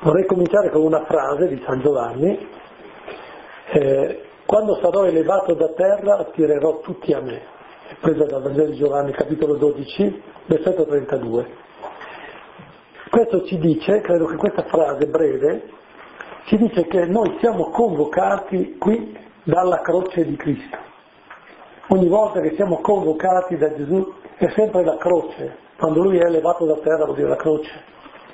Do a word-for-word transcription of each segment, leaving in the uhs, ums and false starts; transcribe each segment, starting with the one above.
Vorrei cominciare con una frase di San Giovanni: eh, quando sarò elevato da terra attirerò tutti a me. È presa dal Vangelo di Giovanni, capitolo dodici, versetto trentadue. Questo ci dice, credo che questa frase breve, ci dice che noi siamo convocati qui dalla croce di Cristo. Ogni volta che siamo convocati da Gesù è sempre la croce. Quando Lui è elevato da terra vuol dire la croce.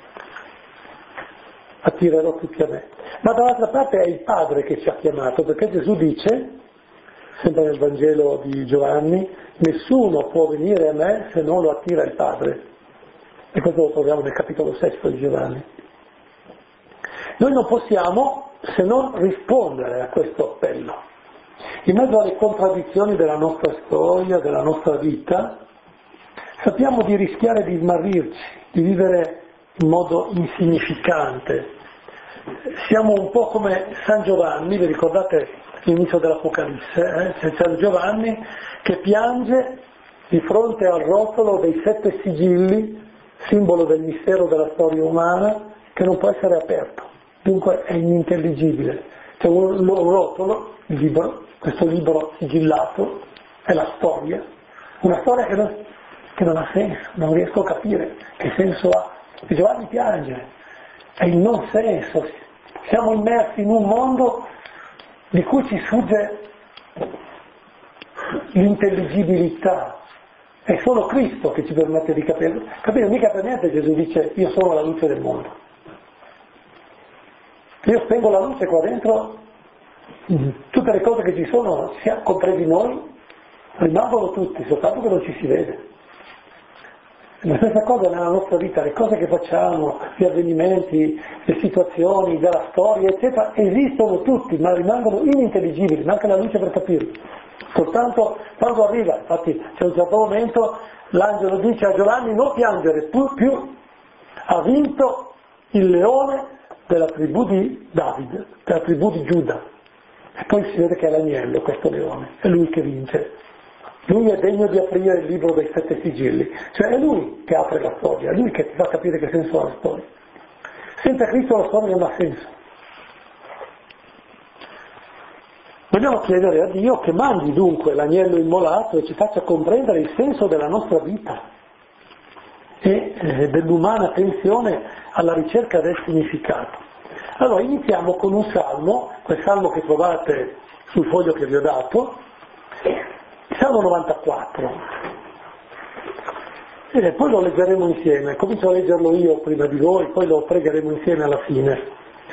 Attirerò tutti a me. Ma dall'altra parte è il Padre che ci ha chiamato, perché Gesù dice, sempre nel Vangelo di Giovanni, nessuno può venire a me se non lo attira il Padre. E questo lo troviamo nel capitolo sesto di Giovanni. Noi non possiamo se non rispondere a questo appello. In mezzo alle contraddizioni della nostra storia, della nostra vita, sappiamo di rischiare di smarrirci, di vivere in modo insignificante. Siamo un po' come San Giovanni, vi ricordate l'inizio dell'Apocalisse? Eh? C'è San Giovanni che piange di fronte al rotolo dei sette sigilli, simbolo del mistero della storia umana, che non può essere aperto, dunque è inintelligibile. C'è un, un rotolo, il libro, questo libro sigillato, è la storia, una storia che non, che non ha senso, non riesco a capire che senso ha. E Giovanni piange, è il non senso, siamo immersi in un mondo di cui ci sfugge l'intelligibilità. È solo Cristo che ci permette di capire. Capire, mica per niente Gesù dice io sono la luce del mondo. Io spengo la luce qua dentro, tutte le cose che ci sono, compresi noi, rimangono tutti, soltanto che non ci si vede. La stessa cosa nella nostra vita, le cose che facciamo, gli avvenimenti, le situazioni della storia, eccetera, esistono tutti, ma rimangono inintelligibili, manca la luce per capirli. Soltanto quando arriva, infatti c'è un certo momento, l'angelo dice a Giovanni non piangere, più, più ha vinto il leone della tribù di Davide, della tribù di Giuda. E poi si vede che è l'agnello questo leone, è lui che vince. Lui è degno di aprire il libro dei sette sigilli, cioè è lui che apre la storia, è lui che ti fa capire che senso ha la storia. Senza Cristo la storia non ha senso. Vogliamo chiedere a Dio che mandi dunque l'agnello immolato e ci faccia comprendere il senso della nostra vita e eh, dell'umana tensione alla ricerca del significato. Allora iniziamo con un salmo, quel salmo che trovate sul foglio che vi ho dato, Salmo novantaquattro, e poi lo leggeremo insieme. Comincio a leggerlo io prima di voi, poi lo pregheremo insieme alla fine.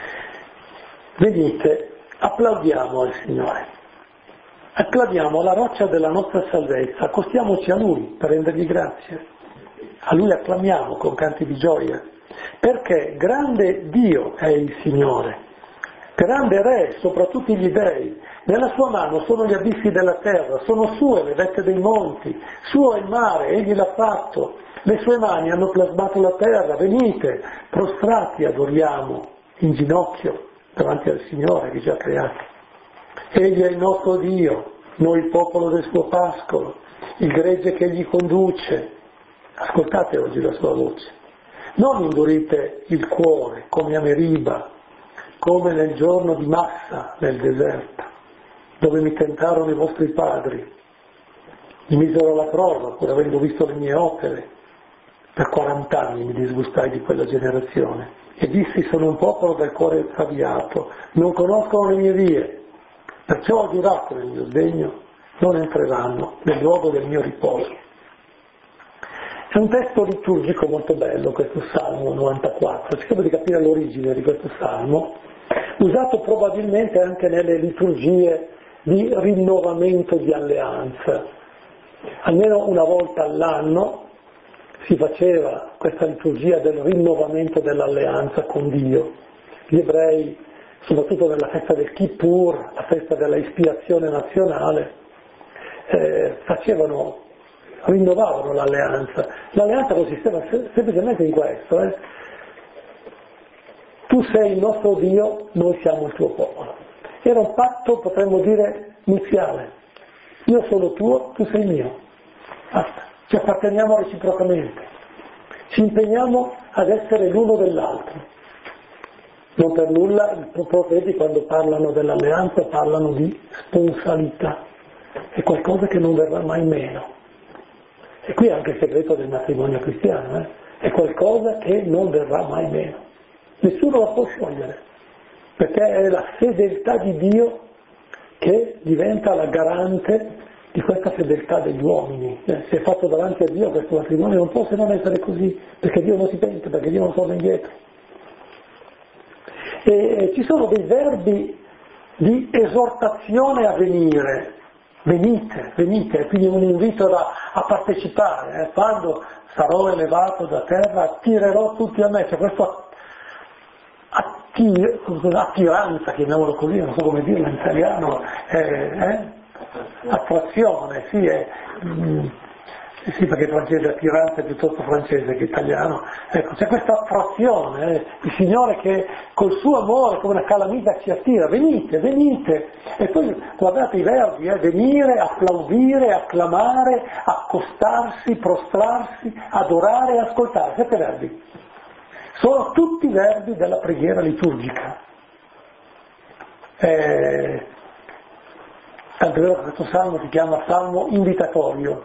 Venite, applaudiamo al Signore, acclamiamo la roccia della nostra salvezza, accostiamoci a Lui per rendergli grazie, a Lui acclamiamo con canti di gioia, perché grande Dio è il Signore, grande Re sopra tutti gli dei. Nella sua mano sono gli abissi della terra, sono sue le vette dei monti, suo è il mare, egli l'ha fatto, le sue mani hanno plasmato la terra, venite, prostrati adoriamo, in ginocchio, davanti al Signore che ci ha creati. Egli è il nostro Dio, noi il popolo del suo pascolo, il gregge che egli conduce. Ascoltate oggi la sua voce. Non indurite il cuore come a Meriba, come nel giorno di Massa nel deserto, dove mi tentarono i vostri padri, mi misero alla prova pur avendo visto le mie opere. Per quarant'anni mi disgustai di quella generazione e dissi sono un popolo dal cuore traviato, non conoscono le mie vie, perciò ho giurato nel mio sdegno, non entreranno nel luogo del mio riposo. È un testo liturgico molto bello questo Salmo novantaquattro, cerchiamo di capire l'origine di questo Salmo, usato probabilmente anche nelle liturgie di rinnovamento di alleanza. Almeno una volta all'anno si faceva questa liturgia del rinnovamento dell'alleanza con Dio. Gli ebrei, soprattutto nella festa del Kippur, la festa della ispiazione nazionale, eh, facevano, rinnovavano l'alleanza. L'alleanza consisteva semplicemente in questo, eh? Tu sei il nostro Dio, noi siamo il tuo popolo. Era un patto, potremmo dire, nuziale. Io sono tuo, tu sei mio. Basta. Ci apparteniamo reciprocamente. Ci impegniamo ad essere l'uno dell'altro. Non per nulla i profeti quando parlano dell'alleanza parlano di sponsalità, è qualcosa che non verrà mai meno. E qui è anche il segreto del matrimonio cristiano, eh? È qualcosa che non verrà mai meno. Nessuno la può sciogliere, perché è la fedeltà di Dio che diventa la garante di questa fedeltà degli uomini. Eh, se è fatto davanti a Dio questo matrimonio non può se non essere così, perché Dio non si pente, perché Dio non torna indietro. E, e ci sono dei verbi di esortazione a venire, venite, venite, quindi un invito da, a partecipare, eh. Quando sarò elevato da terra attirerò tutti a me, c'è questa attir, attiranza, chiamiamolo così, non so come dirlo in italiano, eh, eh? attrazione, sì, è, mm, sì, perché francese attiranza è piuttosto francese che italiano, ecco, c'è questa attrazione, eh? Il Signore che col suo amore come una calamita ci attira, venite, venite, e poi guardate i verbi, eh? Venire, applaudire, acclamare, accostarsi, prostrarsi, adorare, ascoltare, sette verbi, sono tutti verbi della preghiera liturgica. Eh, Tanto è vero che questo salmo si chiama salmo invitatorio.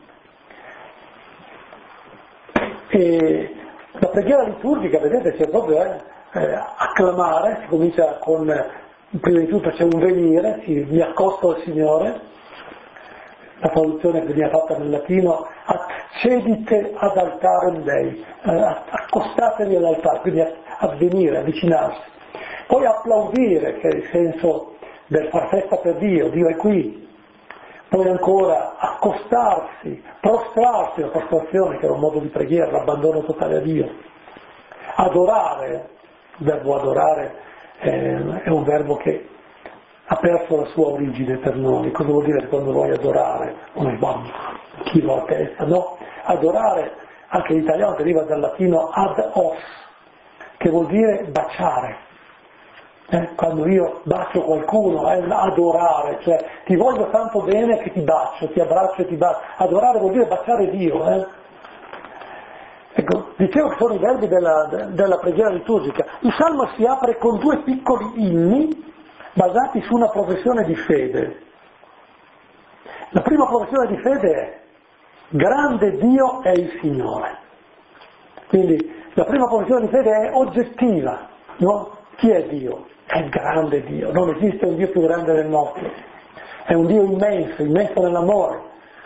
E la preghiera liturgica, vedete, c'è proprio eh, eh, acclamare, si comincia con, prima di tutto c'è un venire, si, mi accosto al Signore, la traduzione che viene fatta nel latino, accedite ad altarem Dei, eh, accostatevi all'altare, quindi a, a venire, avvicinarsi. Poi applaudire, che è il senso del far festa per Dio, Dio è qui. Poi ancora accostarsi, prostrarsi, la prostrazione che era un modo di preghiera, l'abbandono totale a Dio. Adorare, il verbo adorare eh, è un verbo che ha perso la sua origine per noi. Cosa vuol dire quando vuoi adorare? Come bam, chilo a testa, no? Adorare, anche in italiano, deriva dal latino ad os, che vuol dire baciare. Eh, quando io bacio qualcuno è un adorare, cioè ti voglio tanto bene che ti bacio, ti abbraccio e ti bacio. Adorare vuol dire baciare Dio. Eh. Ecco, dicevo che sono i verbi della, della preghiera liturgica. Il salmo si apre con due piccoli inni basati su una professione di fede. La prima professione di fede è: grande Dio è il Signore. Quindi la prima professione di fede è oggettiva, no? Chi è Dio? È il grande Dio, non esiste un Dio più grande del nostro, è un Dio immenso, immenso nell'amore.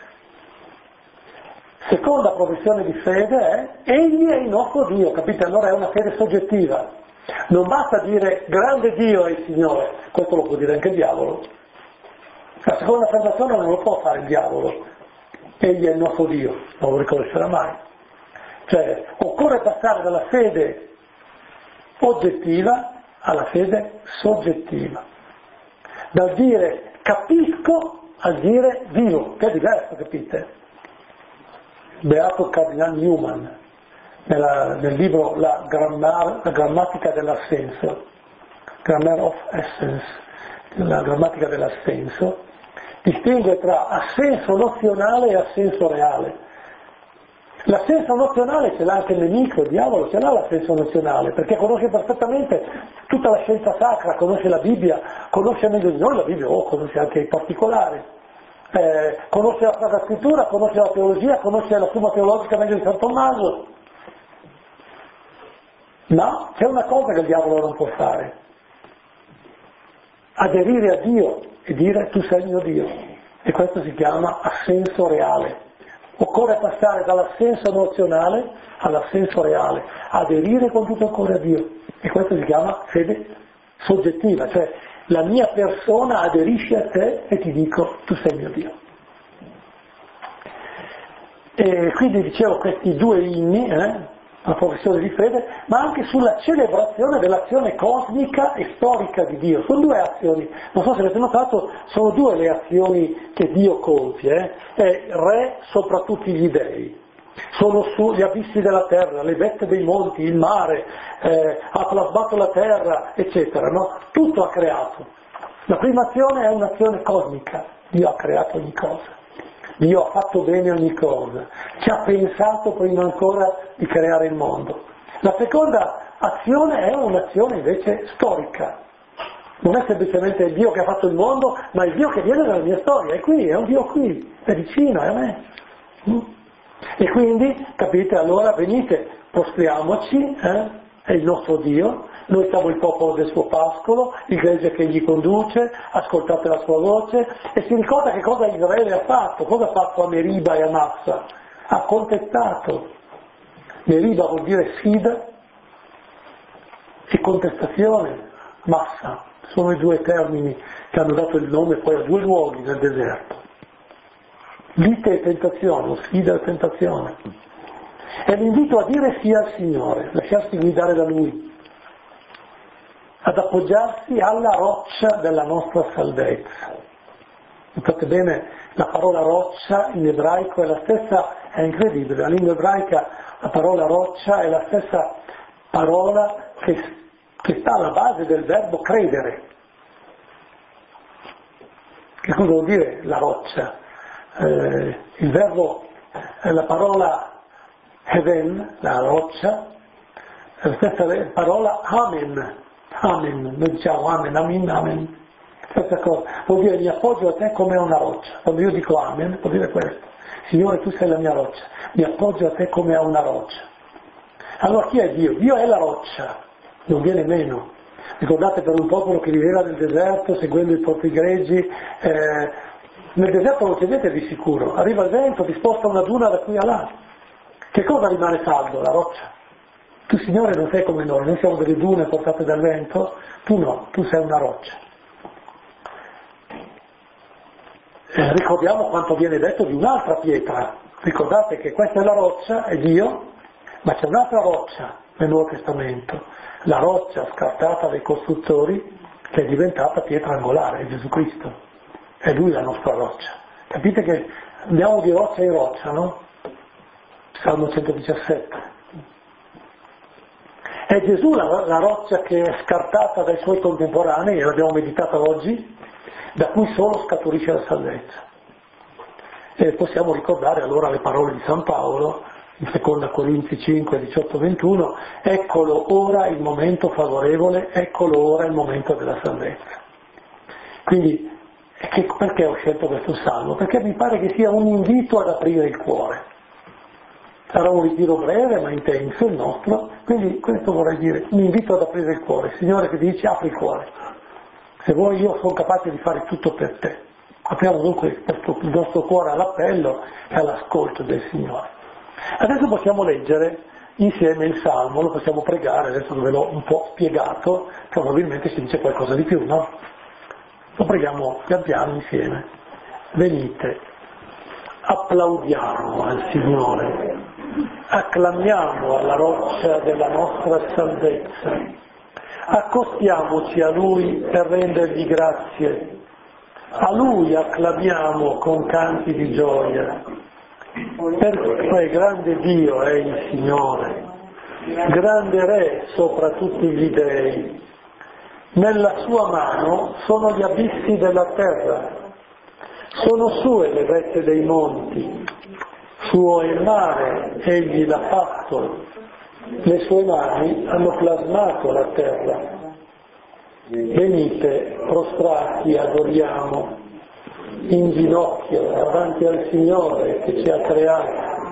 Seconda professione di fede è: Egli è il nostro Dio, capite? Allora è una fede soggettiva, non basta dire grande Dio è il Signore, questo lo può dire anche il diavolo. La seconda affermazione non lo può fare il diavolo, Egli è il nostro Dio, non lo riconoscerà mai. Cioè occorre passare dalla fede oggettiva alla fede soggettiva, dal dire capisco al dire vivo, che è diverso, capite? Beato Cardinal Newman, nella, nel libro la, grammar, la grammatica dell'assenso, Grammar of Essence, la grammatica dell'assenso, distingue tra assenso nozionale e assenso reale. L'assenso nozionale ce l'ha anche il nemico, il diavolo ce l'ha l'assenso nozionale, perché conosce perfettamente tutta la scienza sacra, conosce la Bibbia, conosce meglio di noi la Bibbia, o conosce anche i particolari, eh, conosce la Sacra Scrittura, conosce la teologia, conosce la Summa Teologica meglio di San Tommaso. Ma c'è una cosa che il diavolo non può fare: aderire a Dio e dire tu sei mio Dio, e questo si chiama assenso reale. Occorre passare dall'assenso nozionale all'assenso reale, aderire con tutto il cuore a Dio, e questo si chiama fede soggettiva, cioè la mia persona aderisce a te e ti dico tu sei mio Dio. E quindi dicevo questi due inni, eh, la professione di fede, ma anche sulla celebrazione dell'azione cosmica e storica di Dio. Sono due azioni, non so se avete notato, sono due le azioni che Dio compie, eh? È re sopra tutti gli dei, sono sugli abissi della terra, le vette dei monti, il mare, eh, ha plasmato la terra, eccetera, no? Tutto ha creato. La prima azione è un'azione cosmica, Dio ha creato ogni cosa. Dio ha fatto bene ogni cosa, ci ha pensato prima ancora di creare il mondo. La seconda azione è un'azione invece storica. Non è semplicemente il Dio che ha fatto il mondo, ma il Dio che viene dalla mia storia, è qui, è un Dio qui, è vicino, è a me. Mm? E quindi, capite, allora venite, prostriamoci, eh? È il nostro Dio, noi siamo il popolo del suo pascolo, il gregge che gli conduce, ascoltate la sua voce, e si ricorda che cosa Israele ha fatto, cosa ha fatto a Meriba e a Massa? Ha contestato. Meriba vuol dire sfida e contestazione, Massa. Sono i due termini che hanno dato il nome poi a due luoghi nel deserto. Lite e tentazione, o sfida e tentazione. E l'invito a dire sì al Signore, lasciarsi guidare da Lui, ad appoggiarsi alla roccia della nostra salvezza. Notate bene, la parola roccia in ebraico è la stessa, è incredibile, la lingua ebraica la parola roccia è la stessa parola che che sta alla base del verbo credere. Che cosa vuol dire la roccia? Eh, il verbo, eh, la parola heaven, la roccia, è la stessa parola amen, amen, noi diciamo amen, amen, amen, stessa cosa, vuol dire mi appoggio a te come a una roccia. Quando io dico amen, vuol dire questo, Signore tu sei la mia roccia, mi appoggio a te come a una roccia. Allora chi è Dio? Dio è la roccia. Non viene meno. Ricordate, per un popolo che viveva nel deserto seguendo i propri greggi, eh, nel deserto non c'è niente di sicuro, arriva il vento, ti sposta una duna da qui a là. Che cosa rimane saldo? La roccia. Tu Signore non sei come noi, noi siamo delle dune portate dal vento, tu no, tu sei una roccia. Eh, ricordiamo quanto viene detto di un'altra pietra. Ricordate che questa è la roccia, è Dio, ma c'è un'altra roccia nel Nuovo Testamento, la roccia scartata dai costruttori che è diventata pietra angolare, è Gesù Cristo, è Lui la nostra roccia. Capite che andiamo di roccia in roccia, no? Salmo centodiciassette. È Gesù la, la roccia che è scartata dai suoi contemporanei, e l'abbiamo meditata oggi, da cui solo scaturisce la salvezza. E possiamo ricordare allora le parole di San Paolo, in seconda Corinzi cinque, diciotto ventuno, eccolo ora il momento favorevole, eccolo ora il momento della salvezza. Quindi, che, perché ho scelto questo salmo? Perché mi pare che sia un invito ad aprire il cuore. Sarà un ritiro breve ma intenso il nostro, quindi questo vorrei dire, un invito ad aprire il cuore. Il Signore che dice apri il cuore. Se vuoi io sono capace di fare tutto per te. Apriamo dunque il nostro cuore all'appello e all'ascolto del Signore. Adesso possiamo leggere insieme il Salmo, lo possiamo pregare, adesso ve l'ho un po' spiegato, probabilmente si dice qualcosa di più, no? Lo preghiamo pian piano insieme. Venite, applaudiamo al Signore, acclamiamo alla roccia della nostra salvezza, accostiamoci a Lui per rendergli grazie, a Lui acclamiamo con canti di gioia. Perché grande Dio è il Signore, grande Re sopra tutti gli dei. Nella sua mano sono gli abissi della terra, sono sue le vette dei monti, suo è il mare, egli l'ha fatto, le sue mani hanno plasmato la terra. Venite, prostrati, adoriamo, in ginocchio davanti al Signore che ci ha creato.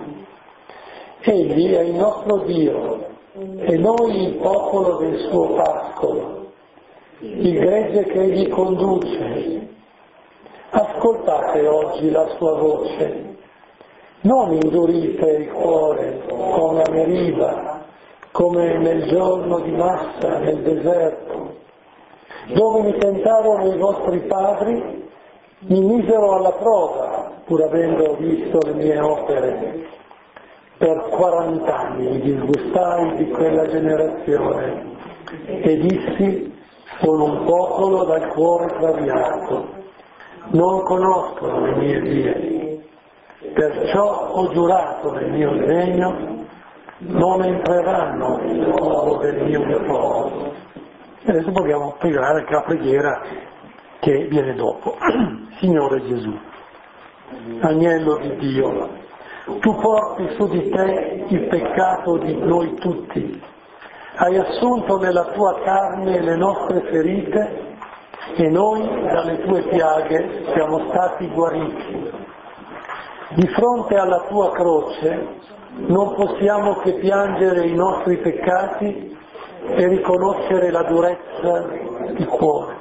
Egli è il nostro Dio e noi il popolo del suo pascolo, il gregge che egli conduce. Ascoltate oggi la sua voce, non indurite il cuore come a Meriba, come nel giorno di Massa nel deserto, dove mi tentarono i vostri padri, mi misero alla prova, pur avendo visto le mie opere. Per quarant'anni mi disgustai di quella generazione e dissi, sono un popolo dal cuore traviato, non conoscono le mie vie. Perciò ho giurato nel mio sdegno, non entreranno nel cuore del mio riposo. E adesso dobbiamo pregare anche la preghiera che viene dopo. Signore Gesù, Agnello di Dio, tu porti su di te il peccato di noi tutti, hai assunto nella tua carne le nostre ferite e noi dalle tue piaghe siamo stati guariti. Di fronte alla tua croce non possiamo che piangere i nostri peccati e riconoscere la durezza di cuore.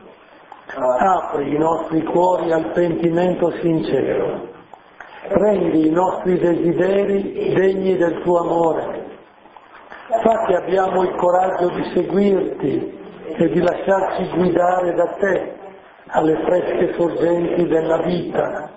Apri i nostri cuori al pentimento sincero. Rendi i nostri desideri degni del tuo amore. Fa che abbiamo il coraggio di seguirti e di lasciarci guidare da te alle fresche sorgenti della vita.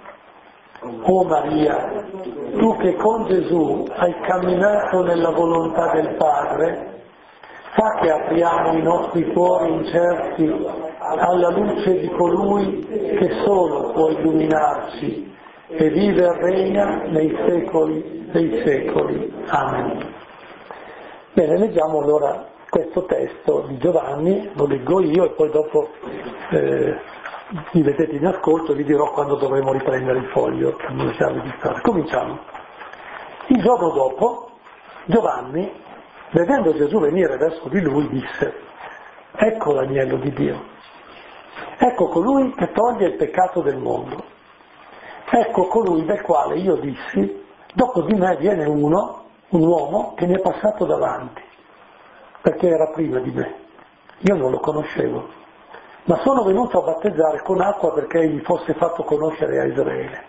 O Maria, tu che con Gesù hai camminato nella volontà del Padre, fa che apriamo i nostri cuori incerti alla luce di colui che solo può illuminarci e vive e regna nei secoli dei secoli. Amen. Bene, leggiamo allora questo testo di Giovanni, lo leggo io e poi dopo eh, mi mettete in ascolto e vi dirò quando dovremo riprendere il foglio per non lasciarvi distrarre. Cominciamo. Il giorno dopo Giovanni, vedendo Gesù venire verso di lui, disse: ecco l'agnello di Dio, ecco colui che toglie il peccato del mondo. Ecco colui del quale io dissi: dopo di me viene uno, un uomo che mi è passato davanti, perché era prima di me. Io non lo conoscevo, ma sono venuto a battezzare con acqua perché egli fosse fatto conoscere a Israele.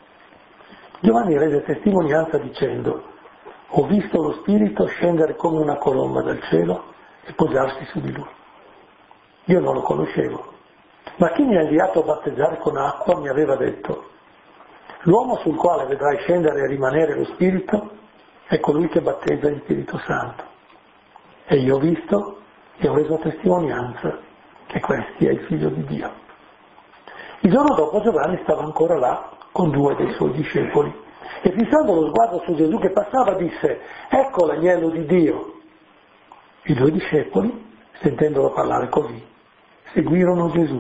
Giovanni rese testimonianza dicendo: ho visto lo Spirito scendere come una colomba dal cielo e posarsi su di lui. Io non lo conoscevo, ma chi mi ha inviato a battezzare con acqua mi aveva detto: l'uomo sul quale vedrai scendere e rimanere lo Spirito è colui che battezza in Spirito Santo. E io ho visto e ho reso testimonianza che questi è il Figlio di Dio. Il giorno dopo Giovanni stava ancora là con due dei suoi discepoli e fissando lo sguardo su Gesù che passava disse: ecco l'agnello di Dio. I due discepoli, sentendolo parlare così, seguirono Gesù.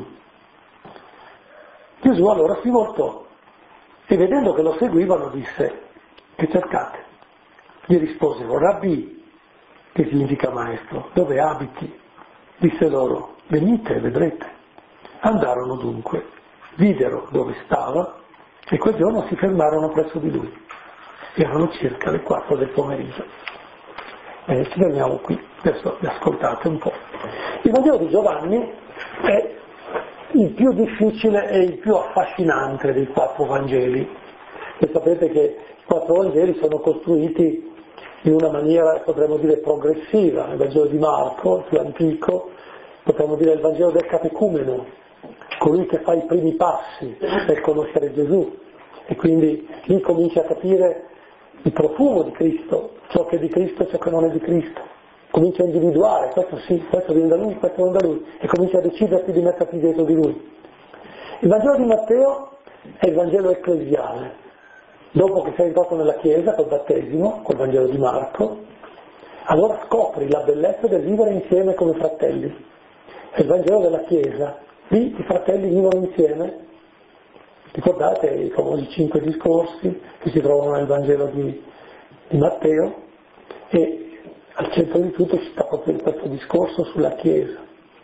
Gesù allora si voltò e vedendo che lo seguivano disse: che cercate? Gli risposero: Rabbì, che significa maestro, dove abiti? Disse loro: venite e vedrete. Andarono dunque, videro dove stava e quel giorno si fermarono presso di lui. Erano circa le quattro del pomeriggio. E ci fermiamo qui, adesso vi ascoltate un po'. Il Vangelo di Giovanni è il più difficile e il più affascinante dei quattro Vangeli. E sapete che i quattro Vangeli sono costruiti in una maniera, potremmo dire, progressiva. Il Vangelo di Marco, il più antico, potremmo dire il Vangelo del catecumeno, colui che fa i primi passi per conoscere Gesù, e quindi lì comincia a capire il profumo di Cristo, ciò che è di Cristo e ciò che non è di Cristo. Comincia a individuare, questo sì, questo viene da lui, questo non da lui, e comincia a decidersi di mettersi dietro di lui. Il Vangelo di Matteo è il Vangelo ecclesiale. Dopo che sei entrato nella Chiesa col battesimo, col Vangelo di Marco, allora scopri la bellezza del vivere insieme come fratelli. È il Vangelo della Chiesa. Lì i fratelli vivono insieme. Ricordate i famosi cinque discorsi che si trovano nel Vangelo di, di Matteo, e al centro di tutto ci sta proprio questo discorso sulla Chiesa.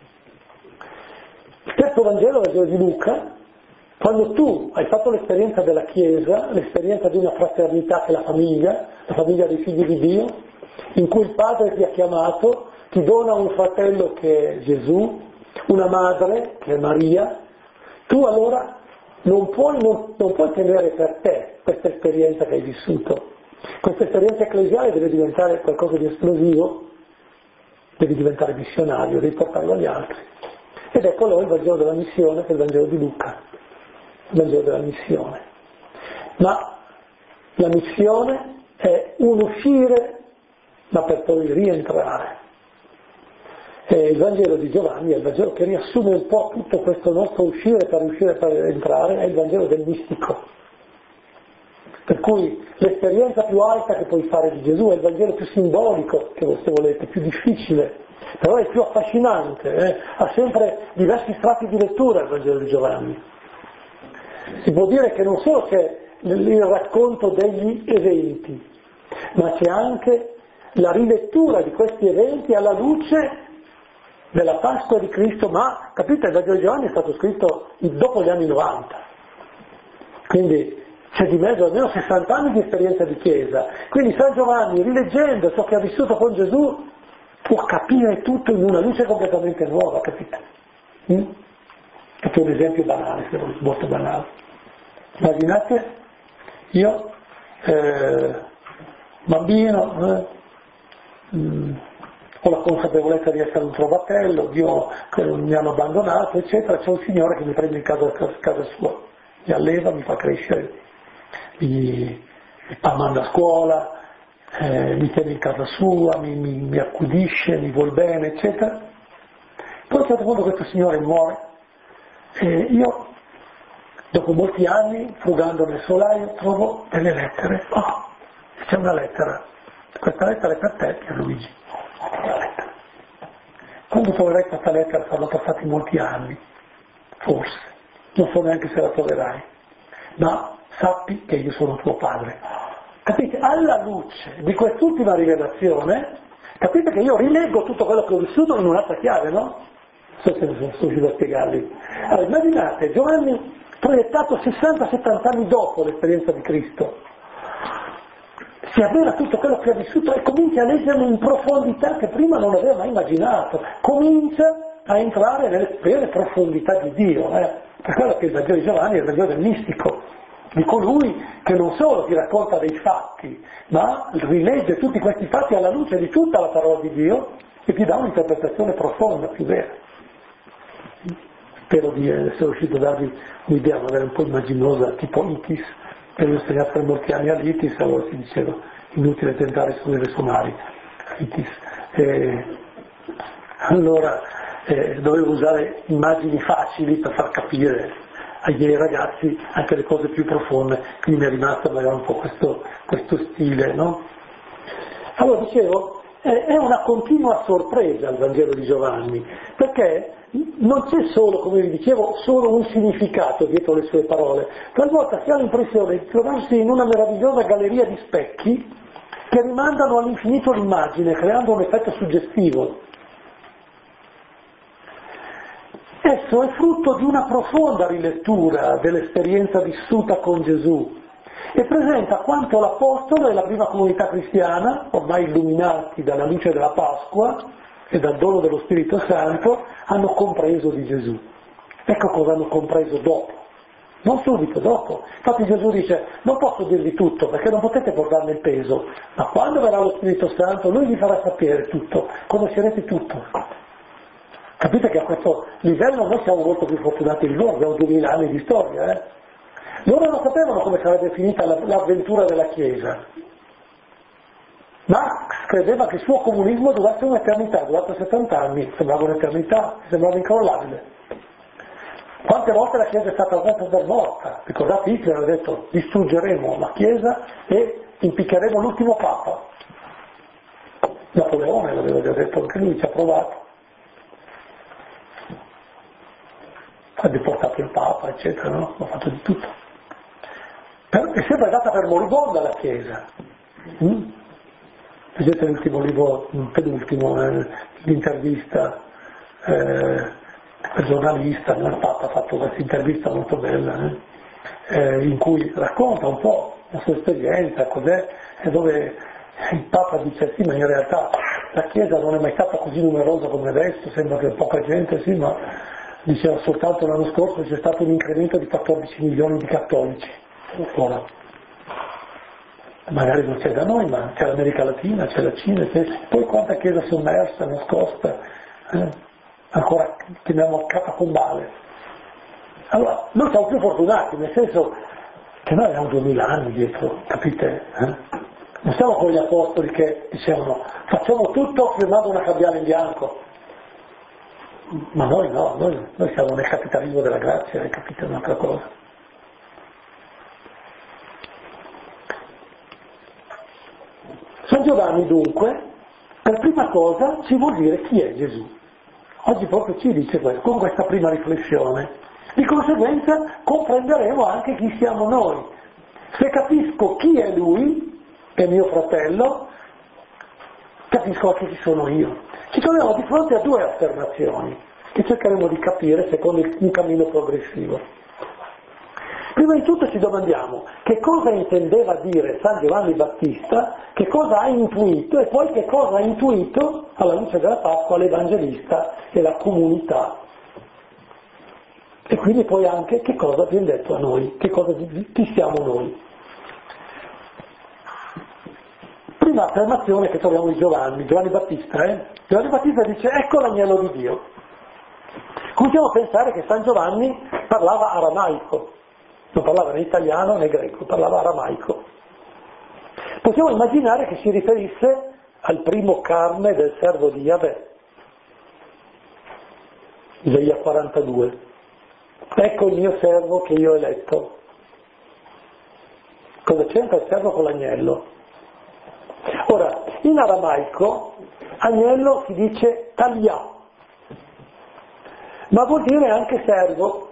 Il terzo Vangelo è il Vangelo di Luca. Quando tu hai fatto l'esperienza della Chiesa, l'esperienza di una fraternità che è la famiglia, la famiglia dei figli di Dio, in cui il Padre ti ha chiamato, ti dona un fratello che è Gesù, una madre che è Maria, tu allora non puoi, non, non puoi tenere per te questa esperienza che hai vissuto. Questa esperienza ecclesiale deve diventare qualcosa di esplosivo, devi diventare missionario, devi portarlo agli altri. Ed ecco allora il Vangelo della missione, che è il Vangelo di Luca, il Vangelo della missione. Ma la missione è un uscire, ma per poi rientrare. E il Vangelo di Giovanni è il Vangelo che riassume un po' tutto questo nostro uscire per riuscire per rientrare, è il Vangelo del mistico. Per cui l'esperienza più alta che puoi fare di Gesù è il Vangelo più simbolico, che se volete, più difficile, però è il più affascinante, eh? Ha sempre diversi strati di lettura il Vangelo di Giovanni. Si può dire che non solo c'è il racconto degli eventi, ma c'è anche la rilettura di questi eventi alla luce della Pasqua di Cristo, ma capite, il Vangelo di Giovanni è stato scritto dopo gli anni novanta, quindi c'è di mezzo almeno sessanta anni di esperienza di Chiesa, quindi San Giovanni, rileggendo ciò che ha vissuto con Gesù, può capire tutto in una luce completamente nuova, capite? Mm? È un esempio banale, se volete, molto banale. Immaginate, io, eh, bambino, eh, mh, ho la consapevolezza di essere un trovatello, Dio che mi hanno abbandonato, eccetera, c'è un Signore che mi prende in casa, casa sua, mi alleva, mi fa crescere, mi, mi manda a scuola, eh, mi tiene in casa sua, mi, mi, mi accudisce, mi vuol bene, eccetera. Poi a un certo punto questo Signore muore e io, dopo molti anni, frugando nel solaio, trovo delle lettere. Oh, c'è una lettera. Questa lettera è per te, Pierluigi. Una lettera. Quando troverai questa lettera saranno passati molti anni, forse. Non so neanche se la troverai. Ma sappi che io sono tuo padre. Capite? Alla luce di quest'ultima rivelazione, capite che io rileggo tutto quello che ho vissuto in un'altra chiave, no? Non so se sono riuscito a spiegarli. Allora, immaginate, Giovanni proiettato sessanta settanta anni dopo l'esperienza di Cristo, si avvera tutto quello che ha vissuto e comincia a leggerlo in profondità che prima non aveva mai immaginato, comincia a entrare nelle vere profondità di Dio, eh? Per quello che il Vangelo di Giovanni è il Vangelo del mistico, di colui che non solo ti racconta dei fatti, ma rilegge tutti questi fatti alla luce di tutta la parola di Dio e ti dà un'interpretazione profonda, più vera. Spero di essere riuscito a darvi un'idea magari un po' immaginosa, tipo I T I S, che ho insegnato per molti anni all'I T I S, allora si diceva inutile tentare suonare somari, I T I S. E allora eh, dovevo usare immagini facili per far capire ai miei ragazzi anche le cose più profonde, quindi mi è rimasto magari un po' questo, questo stile, no? Allora dicevo, eh, è una continua sorpresa il Vangelo di Giovanni, perché non c'è solo, come vi dicevo, solo un significato dietro le sue parole. Talvolta si ha l'impressione di trovarsi in una meravigliosa galleria di specchi che rimandano all'infinito l'immagine, creando un effetto suggestivo. Esso è frutto di una profonda rilettura dell'esperienza vissuta con Gesù e presenta quanto l'Apostolo e la prima comunità cristiana, ormai illuminati dalla luce della Pasqua e dal dono dello Spirito Santo, hanno compreso di Gesù. Ecco cosa hanno compreso dopo, non subito, dopo. Infatti Gesù dice, non posso dirvi tutto perché non potete portarne il peso, ma quando verrà lo Spirito Santo Lui vi farà sapere tutto, conoscerete tutto. Capite che a questo livello noi siamo molto più fortunati di loro, abbiamo duemila anni di storia, eh? Loro non sapevano come sarebbe finita l'avventura della Chiesa. Marx credeva che il suo comunismo durasse un'eternità, durato settanta anni, sembrava un'eternità, sembrava incrollabile. Quante volte la Chiesa è stata data per morta? Ricordate, Hitler ha detto distruggeremo la Chiesa e impiccheremo l'ultimo Papa. Napoleone l'aveva già detto, anche lui ci ha provato. Ha deportato il Papa, eccetera, no? Ha fatto di tutto. Però è sempre data per moribonda la Chiesa. Mm? Vedete l'ultimo libro, il penultimo, eh, l'intervista eh, al giornalista, il Papa ha fatto questa intervista molto bella, eh, eh, in cui racconta un po' la sua esperienza, cos'è, e dove il Papa dice sì, ma in realtà la Chiesa non è mai stata così numerosa come adesso, sembra che poca gente, sì, ma diceva soltanto l'anno scorso c'è stato un incremento di quattordici milioni di cattolici. Ora, magari non c'è da noi, ma c'è l'America Latina, c'è la Cina, c'è... poi quanta chiesa sommersa, nascosta, eh? ancora chiamiamo catacombale. Allora, noi siamo più fortunati, nel senso che noi abbiamo duemila anni dietro, capite? Eh? Non siamo con gli apostoli che dicevano facciamo tutto firmando una cambiale in bianco. Ma noi no, noi, noi siamo nel capitalismo della grazia, hai capito un'altra cosa. San Giovanni dunque, per prima cosa ci vuol dire chi è Gesù. Oggi proprio ci dice questo, con questa prima riflessione. Di conseguenza comprenderemo anche chi siamo noi. Se capisco chi è Lui, che è mio fratello, capisco anche chi sono io. Ci troviamo di fronte a due affermazioni che cercheremo di capire secondo un cammino progressivo. Prima di tutto ci domandiamo che cosa intendeva dire San Giovanni Battista, che cosa ha intuito e poi che cosa ha intuito alla luce della Pasqua l'Evangelista e la comunità. E quindi poi anche che cosa viene detto a noi, che cosa chi siamo noi. Prima affermazione che troviamo in Giovanni, Giovanni Battista, eh? Giovanni Battista dice ecco l'agnello di Dio. Cominciamo a pensare che San Giovanni parlava aramaico, non parlava né italiano né greco, parlava aramaico. Possiamo immaginare che si riferisse al primo carne del servo di Yahweh, Isaia quarantadue. Ecco il mio servo che io ho eletto. Cosa c'entra il servo con l'agnello? Ora, in aramaico agnello si dice talia, ma vuol dire anche servo,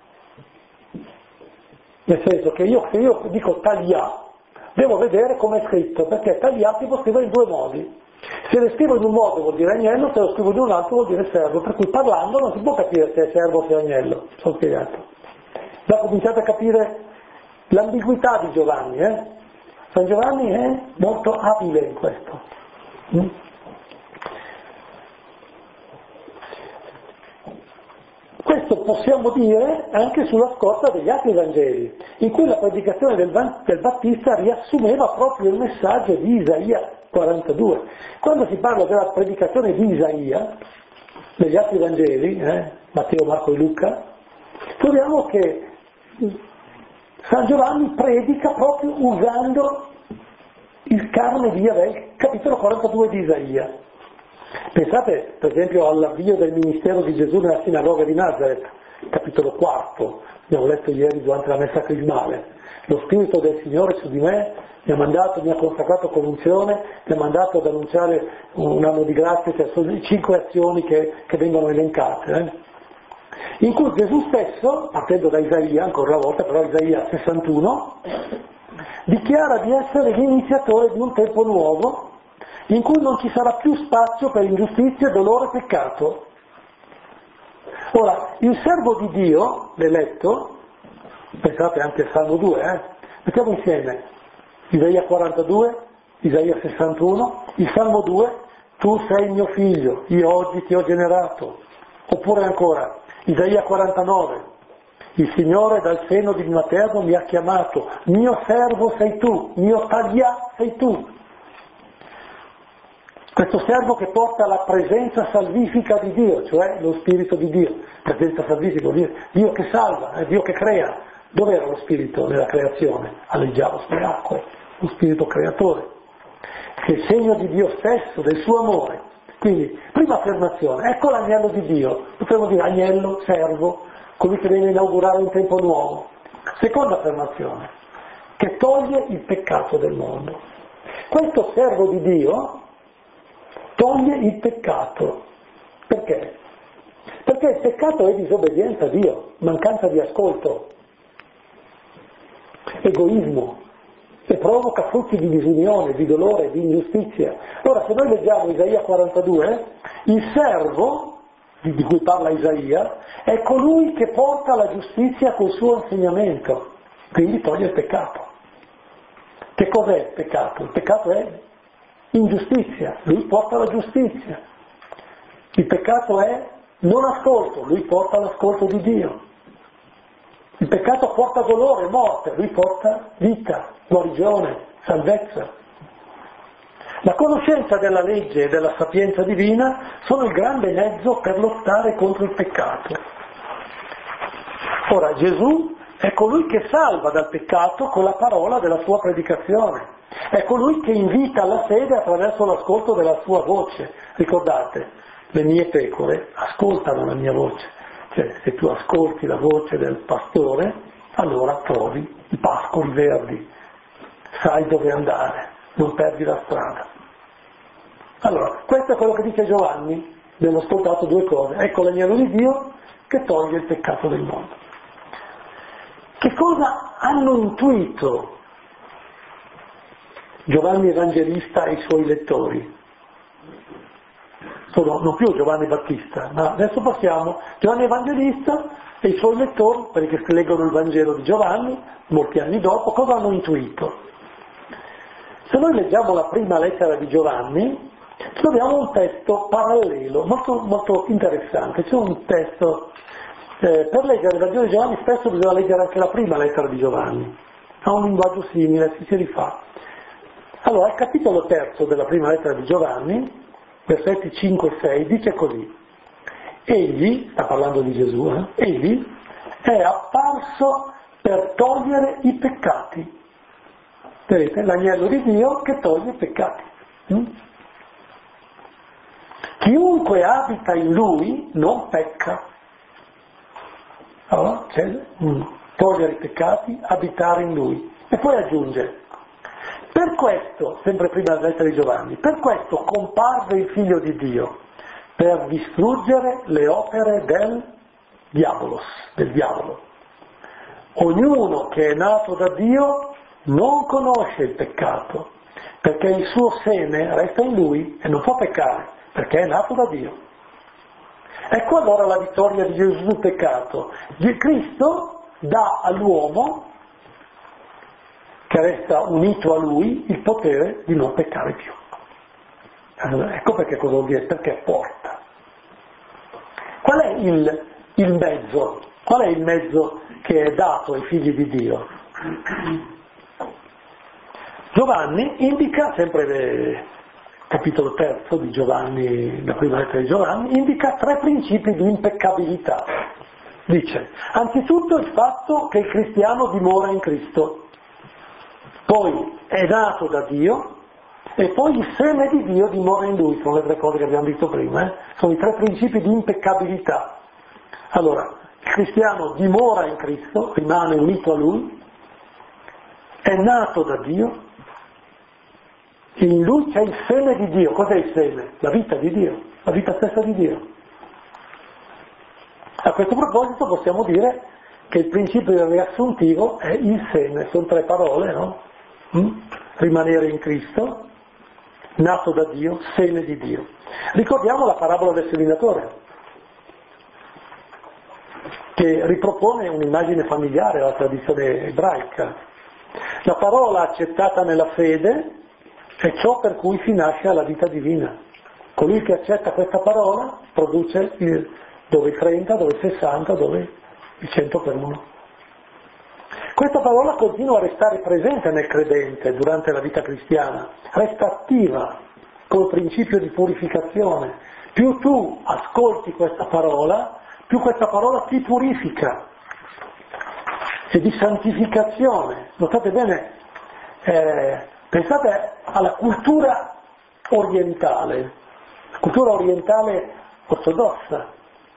nel senso che io, se io dico talia devo vedere come è scritto, perché talia si può scrivere in due modi. Se lo scrivo in un modo vuol dire agnello, se lo scrivo in un altro vuol dire servo, per cui parlando non si può capire se è servo o se è agnello, sono spiegato. Da cominciate a capire l'ambiguità di Giovanni, eh? San Giovanni è molto abile in questo. Mm? Questo possiamo dire anche sulla scorta degli altri Vangeli, in cui la predicazione del, del Battista riassumeva proprio il messaggio di Isaia quarantadue. Quando si parla della predicazione di Isaia, negli altri Vangeli, eh, Matteo, Marco e Luca, troviamo che San Giovanni predica proprio usando il carne di Yahweh, capitolo quarantadue di Isaia. Pensate per esempio all'avvio del ministero di Gesù nella sinagoga di Nazareth, capitolo quarto, abbiamo letto ieri durante la messa crismale. Lo Spirito del Signore su di me mi ha mandato, mi ha consacrato con unzione, mi ha mandato ad annunciare un anno di grazia, cioè sono cinque azioni che, che vengono elencate, eh? In cui Gesù stesso, partendo da Isaia, ancora una volta, però Isaia sessantuno, dichiara di essere l'iniziatore di un tempo nuovo, in cui non ci sarà più spazio per ingiustizia, dolore e peccato. Ora, il servo di Dio, l'eletto, pensate anche al Salmo due, eh? Mettiamo insieme Isaia quarantadue, Isaia sessantuno, il Salmo due, tu sei il mio figlio, io oggi ti ho generato. Oppure ancora, Isaia quarantanove, il Signore dal seno di materno mi ha chiamato, mio servo sei tu, mio taglià sei tu. Questo servo che porta la presenza salvifica di Dio, cioè lo Spirito di Dio. Presenza salvifica vuol dire Dio che salva, è Dio che crea. Dov'era lo Spirito nella creazione? Alleggiava sulle acque, lo Spirito creatore, che è il segno di Dio stesso, del suo amore. Quindi, prima affermazione, ecco l'agnello di Dio, potremmo dire agnello, servo, colui che viene a inaugurare un tempo nuovo. Seconda affermazione, che toglie il peccato del mondo. Questo servo di Dio toglie il peccato. Perché? Perché il peccato è disobbedienza a Dio, mancanza di ascolto, egoismo, e provoca frutti di disunione, di dolore, di ingiustizia. Ora, se noi leggiamo Isaia quarantadue, il servo, di cui parla Isaia, è colui che porta la giustizia col suo insegnamento, quindi toglie il peccato. Che cos'è il peccato? Il peccato è ingiustizia, lui porta la giustizia. Il peccato è non ascolto, lui porta l'ascolto di Dio. Il peccato porta dolore, morte, lui porta vita, guarigione, salvezza. La conoscenza della legge e della sapienza divina sono il grande mezzo per lottare contro il peccato. Ora Gesù è colui che salva dal peccato con la parola della sua predicazione. È colui che invita alla fede attraverso l'ascolto della sua voce. Ricordate, le mie pecore ascoltano la mia voce. Cioè, se tu ascolti la voce del pastore, allora trovi i pascoli verdi, sai dove andare, non perdi la strada. Allora, questo è quello che dice Giovanni, abbiamo ascoltato due cose. Ecco l'agnello di Dio che toglie il peccato del mondo. Che cosa hanno intuito Giovanni Evangelista e i suoi lettori? sono non più Giovanni Battista, ma adesso passiamo Giovanni Evangelista e i suoi lettori, quelli che leggono il Vangelo di Giovanni, molti anni dopo, cosa hanno intuito? Se noi leggiamo la prima lettera di Giovanni, troviamo un testo parallelo, molto, molto interessante. C'è un testo, eh, per leggere il Vangelo di Giovanni spesso bisogna leggere anche la prima lettera di Giovanni, ha un linguaggio simile, si, si rifà. Allora, il capitolo terzo della prima lettera di Giovanni, versetti cinque e sei, dice così: egli, sta parlando di Gesù, eh? egli è apparso per togliere i peccati. Vedete, l'agnello di Dio che toglie i peccati. Mm? Chiunque abita in lui non pecca. Allora, c'è mm, togliere i peccati, abitare in lui. E poi aggiunge: per questo, sempre prima della lettera di Giovanni, per questo comparve il Figlio di Dio, per distruggere le opere del diabolos, del diavolo. Ognuno che è nato da Dio non conosce il peccato, perché il suo seme resta in lui e non può peccare, perché è nato da Dio. Ecco allora la vittoria di Gesù sul peccato. Cristo dà all'uomo, che resta unito a lui, il potere di non peccare più. Allora, ecco perché cosa vuol dire, perché porta. Qual è il, il mezzo? Qual è il mezzo che è dato ai figli di Dio? Giovanni indica, sempre nel capitolo terzo di Giovanni, la prima lettera di Giovanni, indica tre principi di impeccabilità. Dice, anzitutto il fatto che il cristiano dimora in Cristo, poi è nato da Dio e poi il seme di Dio dimora in lui, sono le tre cose che abbiamo visto prima, eh? Sono i tre principi di impeccabilità. Allora, il cristiano dimora in Cristo, rimane unito a lui, è nato da Dio, in lui c'è il seme di Dio. Cos'è il seme? La vita di Dio, la vita stessa di Dio. A questo proposito possiamo dire che il principio riassuntivo è il seme, sono tre parole, no? Mm? Rimanere in Cristo, nato da Dio, seme di Dio. Ricordiamo la parabola del seminatore, che ripropone un'immagine familiare alla tradizione ebraica. La parola accettata nella fede è ciò per cui si nasce alla vita divina. Colui che accetta questa parola produce il, dove il trenta, dove il sessanta, dove il cento per uno. Questa parola continua a restare presente nel credente durante la vita cristiana, resta attiva col principio di purificazione. Più tu ascolti questa parola, più questa parola ti purifica, e di santificazione. Notate bene, eh, pensate alla cultura orientale, la cultura orientale ortodossa.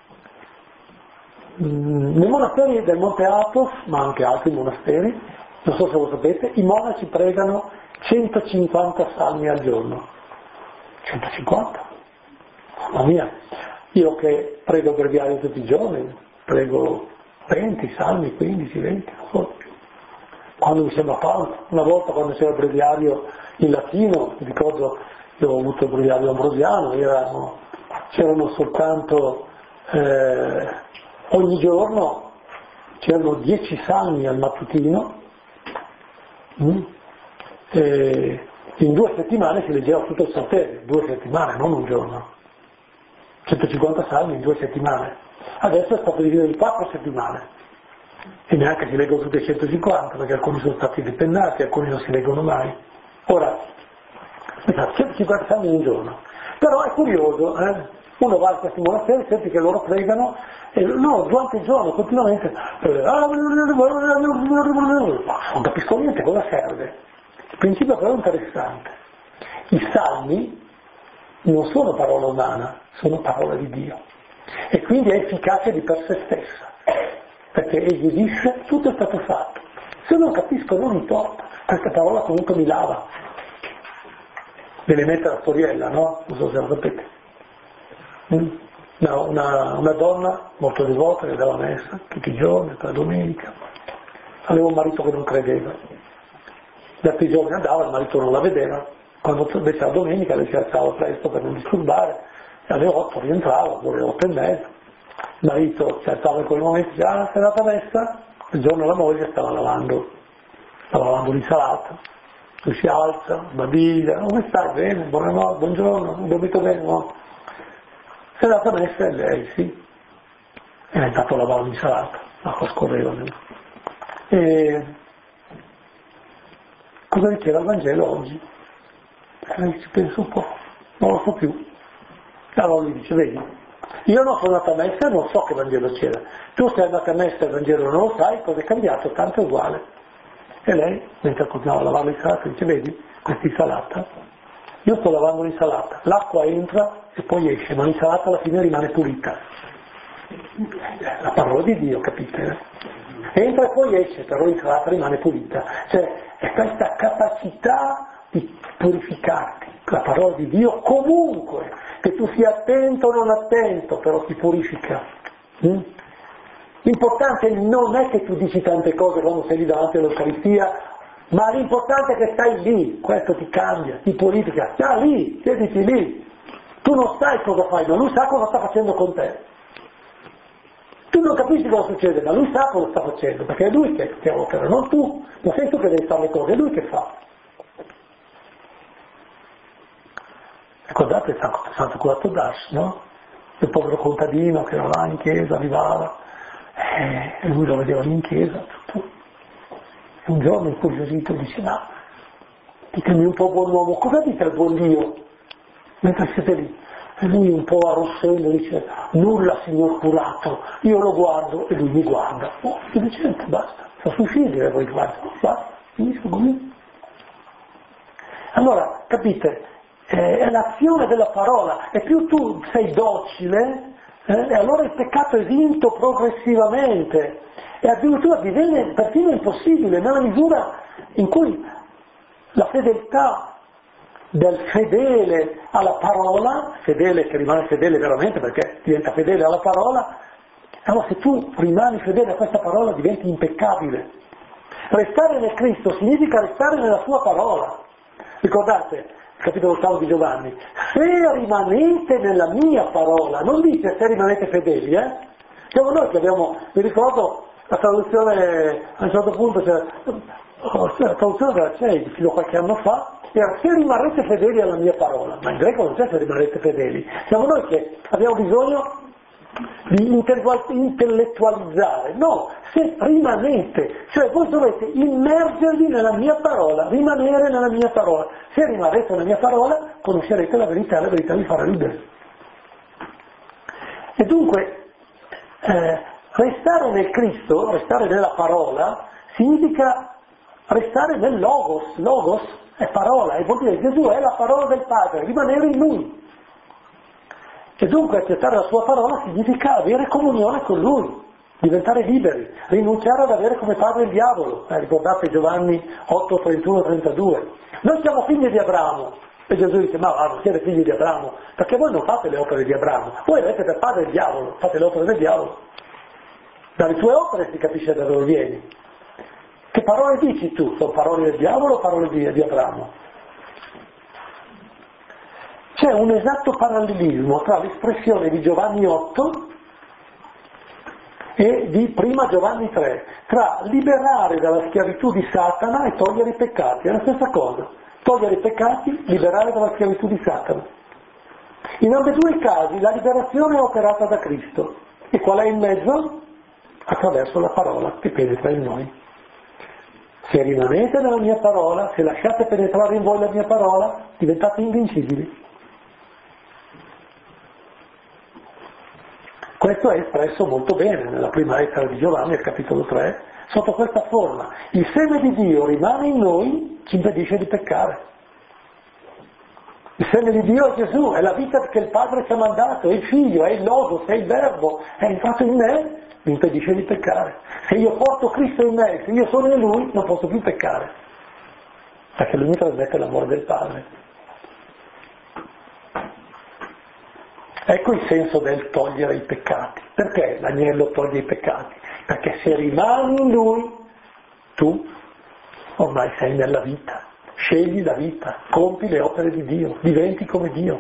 Nei monasteri del Monte Athos, ma anche altri monasteri, non so se lo sapete, i monaci pregano centocinquanta salmi al giorno. centocinquanta? Mamma mia, io che prego il breviario tutti i giorni, prego venti salmi, quindici, venti, non so. Quando mi sembra tanto, una volta quando c'era il breviario in latino, mi ricordo, io ho avuto il breviario ambrosiano, erano, c'erano soltanto... Eh, ogni giorno c'erano dieci salmi al mattutino, mm? E in due settimane si leggeva tutto il Salterio, due settimane, non un giorno. centocinquanta salmi in due settimane. Adesso è stato diviso in quattro settimane e neanche si leggono tutti i centocinquanta, perché alcuni sono stati depennati, alcuni non si leggono mai. Ora, centocinquanta salmi in un giorno. Però è curioso, eh? Uno va a questi monasteri, senti che loro pregano, e no, durante il giorno, continuamente, non capisco niente cosa serve. Il principio però è interessante. I salmi non sono parola umana, sono parola di Dio. E quindi è efficace di per sé stessa, perché egli disse, tutto è stato fatto. Se non capisco non importa, questa parola comunque mi lava. Benedetta la storiella, no? Non so se lo sapete. No, una, una donna molto devota che andava a messa tutti i giorni, per la domenica. Aveva un marito che non credeva. Gli altri giorni andava, il marito non la vedeva, quando invece la domenica lei si alzava presto per non disturbare, e alle otto rientrava, alle otto e mezza, il marito si alzava in quel momento e diceva, ah, sei andata a messa? Il giorno la moglie stava lavando, stava lavando l'insalata, lui si alza, babiglia, come stai? Bene, buonanotte, buongiorno, ho dormito bene, no? Sei andata a messa? E lei sì, è andato a lavare l'insalata, l'acqua scorreva. E cosa diceva il Vangelo oggi? E lei ci pensa un po', non lo so più. Allora lui dice, vedi, io non sono andato a messa e non so che Vangelo c'era. Tu sei andato a messa e il Vangelo non lo sai, cosa è cambiato? Tanto è uguale. E lei, mentre continuava a lavare l'insalata, dice, vedi, questa insalata, io sto lavando l'insalata, l'acqua entra e poi esce, ma l'insalata alla fine rimane pulita. La parola di Dio, capite? Entra e poi esce, però l'insalata rimane pulita. Cioè, è questa capacità di purificarti, la parola di Dio comunque, che tu sia attento o non attento, però ti purifica. Mm? L'importante non è che tu dici tante cose quando sei lì davanti all'Eucaristia, ma l'importante è che stai lì, questo ti cambia, ti purifica, sta lì, siediti lì, tu non sai cosa fai, ma lui sa cosa sta facendo con te. Tu non capisci cosa succede, ma lui sa cosa sta facendo, perché è lui che ti opera, non tu, non sei tu che devi fare le cose, è lui che fa. Ricordate il Santo Curato d'Ars, no? Il povero contadino che era là in chiesa, arrivava, e lui lo vedeva lì in chiesa, tutto. E un giorno incuriosito dice, ma ditemi un po' buon uomo, cosa dite al buon Dio? Mentre siete lì. E lui un po' arrossendo dice, nulla signor curato, io lo guardo e lui mi guarda. Oh, decente, basta, sono sui figli e voi guardate, basta, finisco così. Allora, capite, eh, è l'azione della parola, e più tu sei docile, eh, e allora il peccato è vinto progressivamente, e addirittura diviene perfino impossibile, nella misura in cui la fedeltà del fedele alla parola, fedele che rimane fedele veramente perché diventa fedele alla parola, allora se tu rimani fedele a questa parola diventi impeccabile. Restare nel Cristo significa restare nella sua parola. Ricordate, il capitolo ottavo di Giovanni, se rimanete nella mia parola, non dice se rimanete fedeli, eh? Siamo noi che abbiamo, mi ricordo la traduzione, a un certo punto, cioè, la traduzione della C E I fino a qualche anno fa, era se rimarrete fedeli alla mia parola, ma in greco non c'è se rimarrete fedeli, siamo noi che abbiamo bisogno di intellettualizzare, no, se rimanete, cioè voi dovete immergervi nella mia parola, rimanere nella mia parola, se rimarrete nella mia parola conoscerete la verità e la verità vi farà liberi. E dunque eh, restare nel Cristo, restare nella parola, significa restare nel Logos, Logos è parola, e vuol dire Gesù è la parola del Padre, rimanere in Lui. E dunque accettare la sua parola significa avere comunione con Lui, diventare liberi, rinunciare ad avere come padre il diavolo. Eh, ricordate Giovanni otto, trentuno, trentadue. Noi siamo figli di Abramo. E Gesù dice, ma non siete figli di Abramo, perché voi non fate le opere di Abramo, voi avete per padre il diavolo, fate le opere del diavolo. Dalle tue opere si capisce da dove vieni. Che parole dici tu? Sono parole del diavolo o parole di, di Abramo? C'è un esatto parallelismo tra l'espressione di Giovanni otto e di prima Giovanni tre, tra liberare dalla schiavitù di Satana e togliere i peccati, è la stessa cosa, togliere i peccati, liberare dalla schiavitù di Satana. In ambedue i casi la liberazione è operata da Cristo, e qual è in mezzo? Attraverso la parola che penetra in noi. Se rimanete nella mia parola, se lasciate penetrare in voi la mia parola, diventate invincibili. Questo è espresso molto bene nella prima lettera di Giovanni, al capitolo tre, sotto questa forma. Il seme di Dio rimane in noi, ci impedisce di peccare. Il seme di Dio è Gesù, è la vita che il Padre ci ha mandato, è il Figlio, è il Logos, è il Verbo, è entrato in me, mi impedisce di peccare. Se io porto Cristo in me, se io sono in Lui, non posso più peccare, perché Lui mi trasmette l'amore del Padre. Ecco il senso del togliere i peccati. Perché l'agnello toglie i peccati? Perché se rimani in Lui, tu ormai sei nella vita. scegli la vita, compi le opere di Dio, diventi come Dio.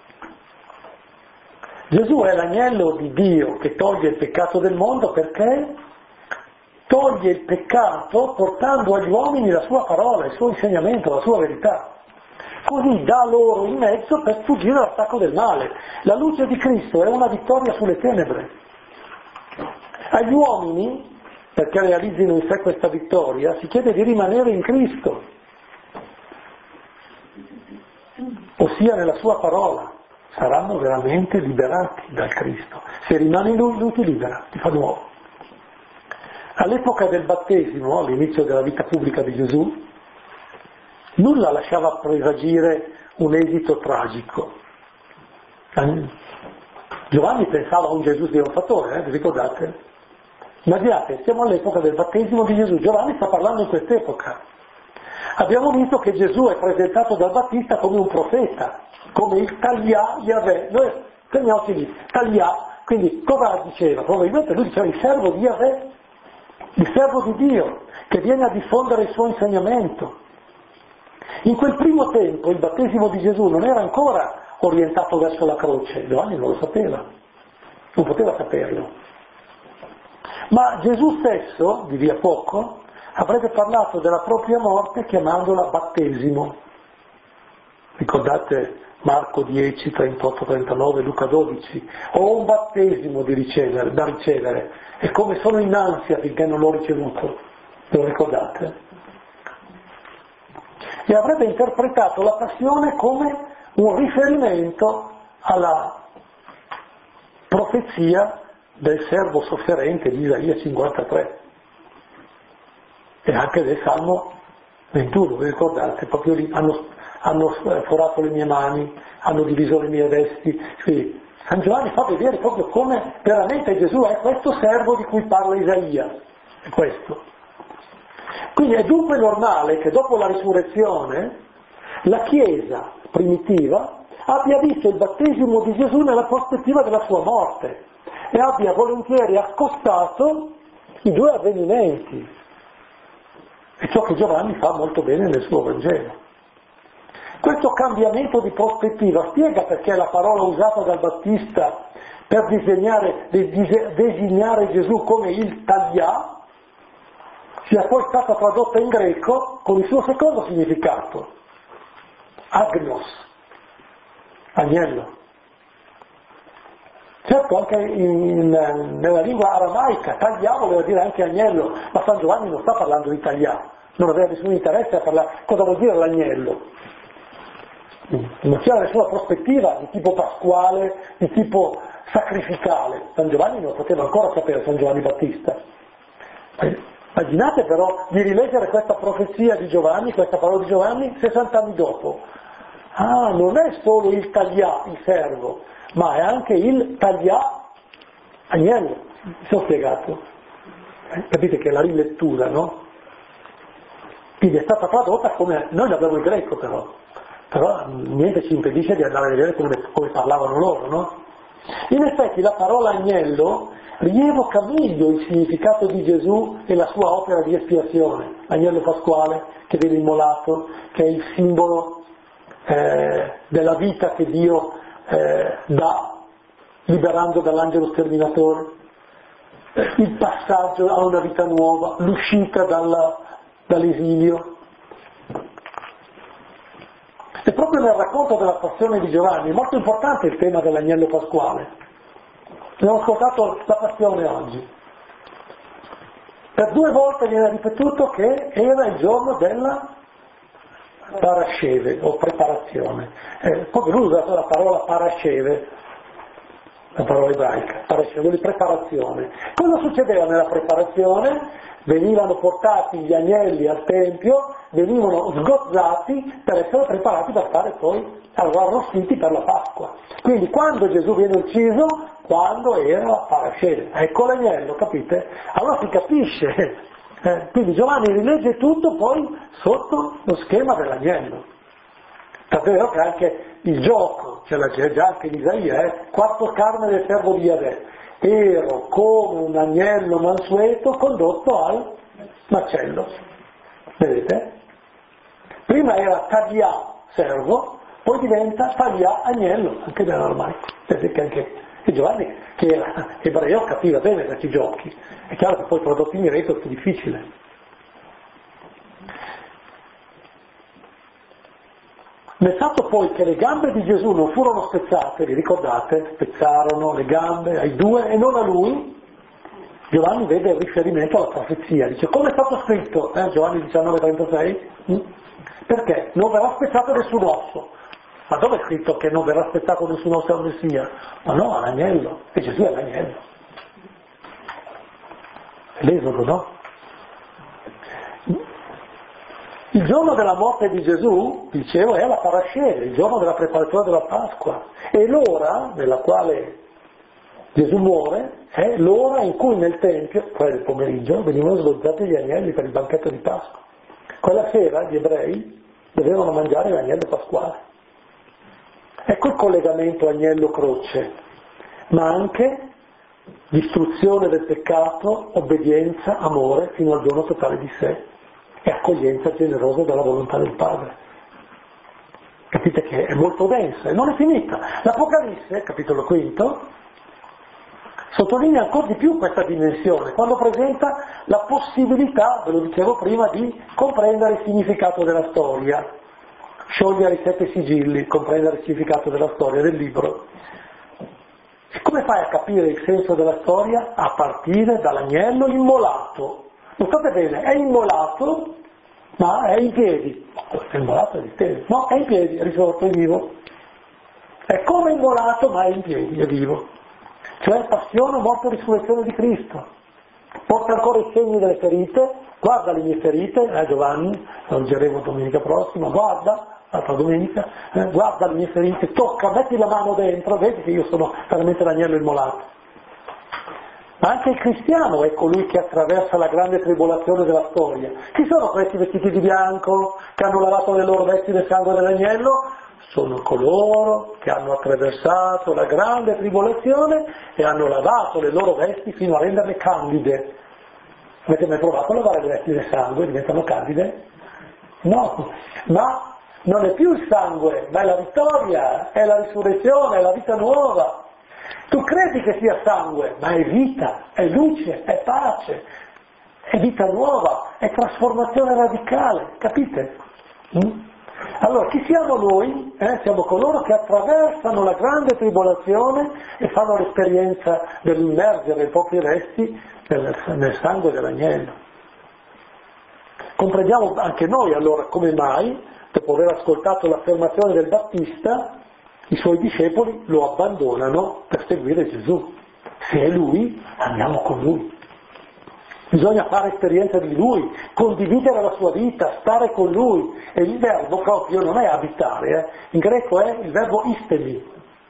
Gesù è l'agnello di Dio che toglie il peccato del mondo perché toglie il peccato portando agli uomini la sua parola, il suo insegnamento, la sua verità. Così dà loro il mezzo per sfuggire dall'attacco del male. La luce di Cristo è una vittoria sulle tenebre. Agli uomini, perché realizzino in sé questa vittoria, si chiede di rimanere in Cristo, ossia nella sua parola. Saranno veramente liberati dal Cristo. Se rimane in Lui, Lui ti libera, ti fa nuovo. All'epoca del battesimo, all'inizio della vita pubblica di Gesù, nulla lasciava presagire un esito tragico. Giovanni pensava a un Gesù trionfatore, eh, vi ricordate? Immaginate, siamo all'epoca del battesimo di Gesù, Giovanni sta parlando in quest'epoca. Abbiamo visto che Gesù è presentato dal Battista come un profeta, come il Taglià Yahweh. Noi fermiamoci lì, Taglià, quindi cosa diceva? Probabilmente lui diceva il servo di Yahweh, il servo di Dio, che viene a diffondere il suo insegnamento. In quel primo tempo il battesimo di Gesù non era ancora orientato verso la croce, Giovanni non lo sapeva, non poteva saperlo. Ma Gesù stesso, di lì a poco, avrebbe parlato della propria morte chiamandola battesimo. Ricordate Marco dieci, trentotto, trentanove, Luca dodici? Ho un battesimo di ricevere, da ricevere, e come sono in ansia finché non l'ho ricevuto. Lo ricordate? E avrebbe interpretato la passione come un riferimento alla profezia del servo sofferente di Isaia cinquantatré e anche del Salmo ventuno, vi ricordate? Proprio lì hanno, hanno forato le mie mani, hanno diviso le mie vesti. Quindi San Giovanni fa vedere proprio come veramente Gesù è questo servo di cui parla Isaia, è questo. Quindi è dunque normale che dopo la risurrezione la Chiesa primitiva abbia visto il battesimo di Gesù nella prospettiva della sua morte e abbia volentieri accostato i due avvenimenti. È ciò che Giovanni fa molto bene nel suo Vangelo. Questo cambiamento di prospettiva spiega perché la parola usata dal Battista per disegnare, designare Gesù come il Taglià sia poi stata tradotta in greco con il suo secondo significato, agnos, agnello. Certo, anche in, nella lingua aramaica taglià voleva dire anche agnello, ma San Giovanni non sta parlando di taglià, non aveva nessun interesse a parlare cosa vuol dire l'agnello. Non c'era nessuna prospettiva di tipo pasquale, di tipo sacrificale. San Giovanni non poteva ancora sapere, San Giovanni Battista. Immaginate però di rileggere questa profezia di Giovanni, questa parola di Giovanni, sessanta anni dopo. Ah, non è solo il taglià, il servo, ma è anche il taglià agnello. Mi sono spiegato? Eh, capite che è la rilettura, no? Quindi è stata tradotta come, noi l'abbiamo in greco però, però niente ci impedisce di andare a vedere come, come parlavano loro, no? In effetti la parola agnello rievoca meglio il significato di Gesù e la sua opera di espiazione, l'agnello pasquale che viene immolato, che è il simbolo eh, della vita che Dio eh, dà, liberando dall'angelo sterminatore, il passaggio a una vita nuova, l'uscita dalla, dall'esilio. E proprio nel racconto della passione di Giovanni è molto importante il tema dell'agnello pasquale. Abbiamo ascoltato la passione oggi. Per due volte viene ripetuto che era il giorno della parasceve o preparazione. Eh, poi lui ha usato la parola parasceve, la parola ebraica, parasceve, di preparazione. Cosa succedeva nella preparazione? Venivano portati gli agnelli al Tempio, venivano sgozzati per essere preparati per stare poi arrostiti per la Pasqua. Quindi quando Gesù viene ucciso, quando era la parasceve, ecco l'agnello, capite? Allora si capisce. Eh, quindi Giovanni rilegge tutto poi sotto lo schema dell'agnello. Tant'è vero che anche il gioco, ce l'ha già anche in Isaia, eh, quattro carne del servo di Yahweh. Ero come un agnello mansueto condotto al macello. Vedete? Prima era Taglia servo, poi diventa Taglia agnello, anche nell'aramaico. Vedete che anche e Giovanni, che era ebreo, capiva bene questi giochi. È chiaro che poi tradotto in greco è più difficile. Nel fatto poi che le gambe di Gesù non furono spezzate, vi ricordate? Spezzarono le gambe ai due e non a lui. Giovanni vede il riferimento alla profezia, dice come è stato scritto, eh, Giovanni diciannove trentasei, mm? Perché non verrà spezzato nessun osso. Ma dove è scritto che non verrà spezzato nessun osso al Messia? Ma no, all'agnello, e Gesù è l'agnello. È l'Esodo, no? Il giorno della morte di Gesù, dicevo, è la parascere, il giorno della preparazione della Pasqua, e l'ora nella quale Gesù muore è l'ora in cui nel Tempio, quella del pomeriggio, venivano sgozzati gli agnelli per il banchetto di Pasqua. Quella sera gli ebrei dovevano mangiare l'agnello pasquale. Ecco il collegamento agnello-croce, ma anche distruzione del peccato, obbedienza, amore fino al dono totale di sé e accoglienza generosa della volontà del Padre. Capite che è molto densa e non è finita. L'Apocalisse, capitolo quinto, sottolinea ancora di più questa dimensione, quando presenta la possibilità, ve lo dicevo prima, di comprendere il significato della storia, sciogliere i sette sigilli, comprendere il significato della storia del libro. E come fai a capire il senso della storia? A partire dall'agnello immolato. Notate bene, è immolato, ma è in piedi. È immolato è di te. No, è in piedi, è risorto, è vivo. È come immolato, ma è in piedi, è vivo. Cioè passione, morte e risurrezione di Cristo. Porta ancora i segni delle ferite, guarda le mie ferite, eh Giovanni, lo leggeremo domenica prossima, guarda, l'altra domenica, eh, guarda le mie ferite, tocca, metti la mano dentro, vedi che io sono veramente l'agnello immolato. Ma anche il cristiano è colui che attraversa la grande tribolazione della storia. Chi sono questi vestiti di bianco, che hanno lavato le loro vesti nel sangue dell'agnello? Sono coloro che hanno attraversato la grande tribolazione e hanno lavato le loro vesti fino a renderle candide. Avete mai provato a lavare le vesti nel sangue? Diventano candide? No, ma non è più il sangue, ma è la vittoria, è la risurrezione, è la vita nuova. Tu credi che sia sangue, ma è vita, è luce, è pace, è vita nuova, è trasformazione radicale, capite? Mm? Allora, chi siamo noi? Eh? Siamo coloro che attraversano la grande tribolazione e fanno l'esperienza dell'immergere i propri resti nel, nel sangue dell'agnello. Comprendiamo anche noi allora come mai, dopo aver ascoltato l'affermazione del Battista, i suoi discepoli lo abbandonano per seguire Gesù. Se è Lui, andiamo con Lui. Bisogna fare esperienza di Lui, condividere la sua vita, stare con Lui. E il verbo proprio non è abitare, eh. In greco è il verbo istemi,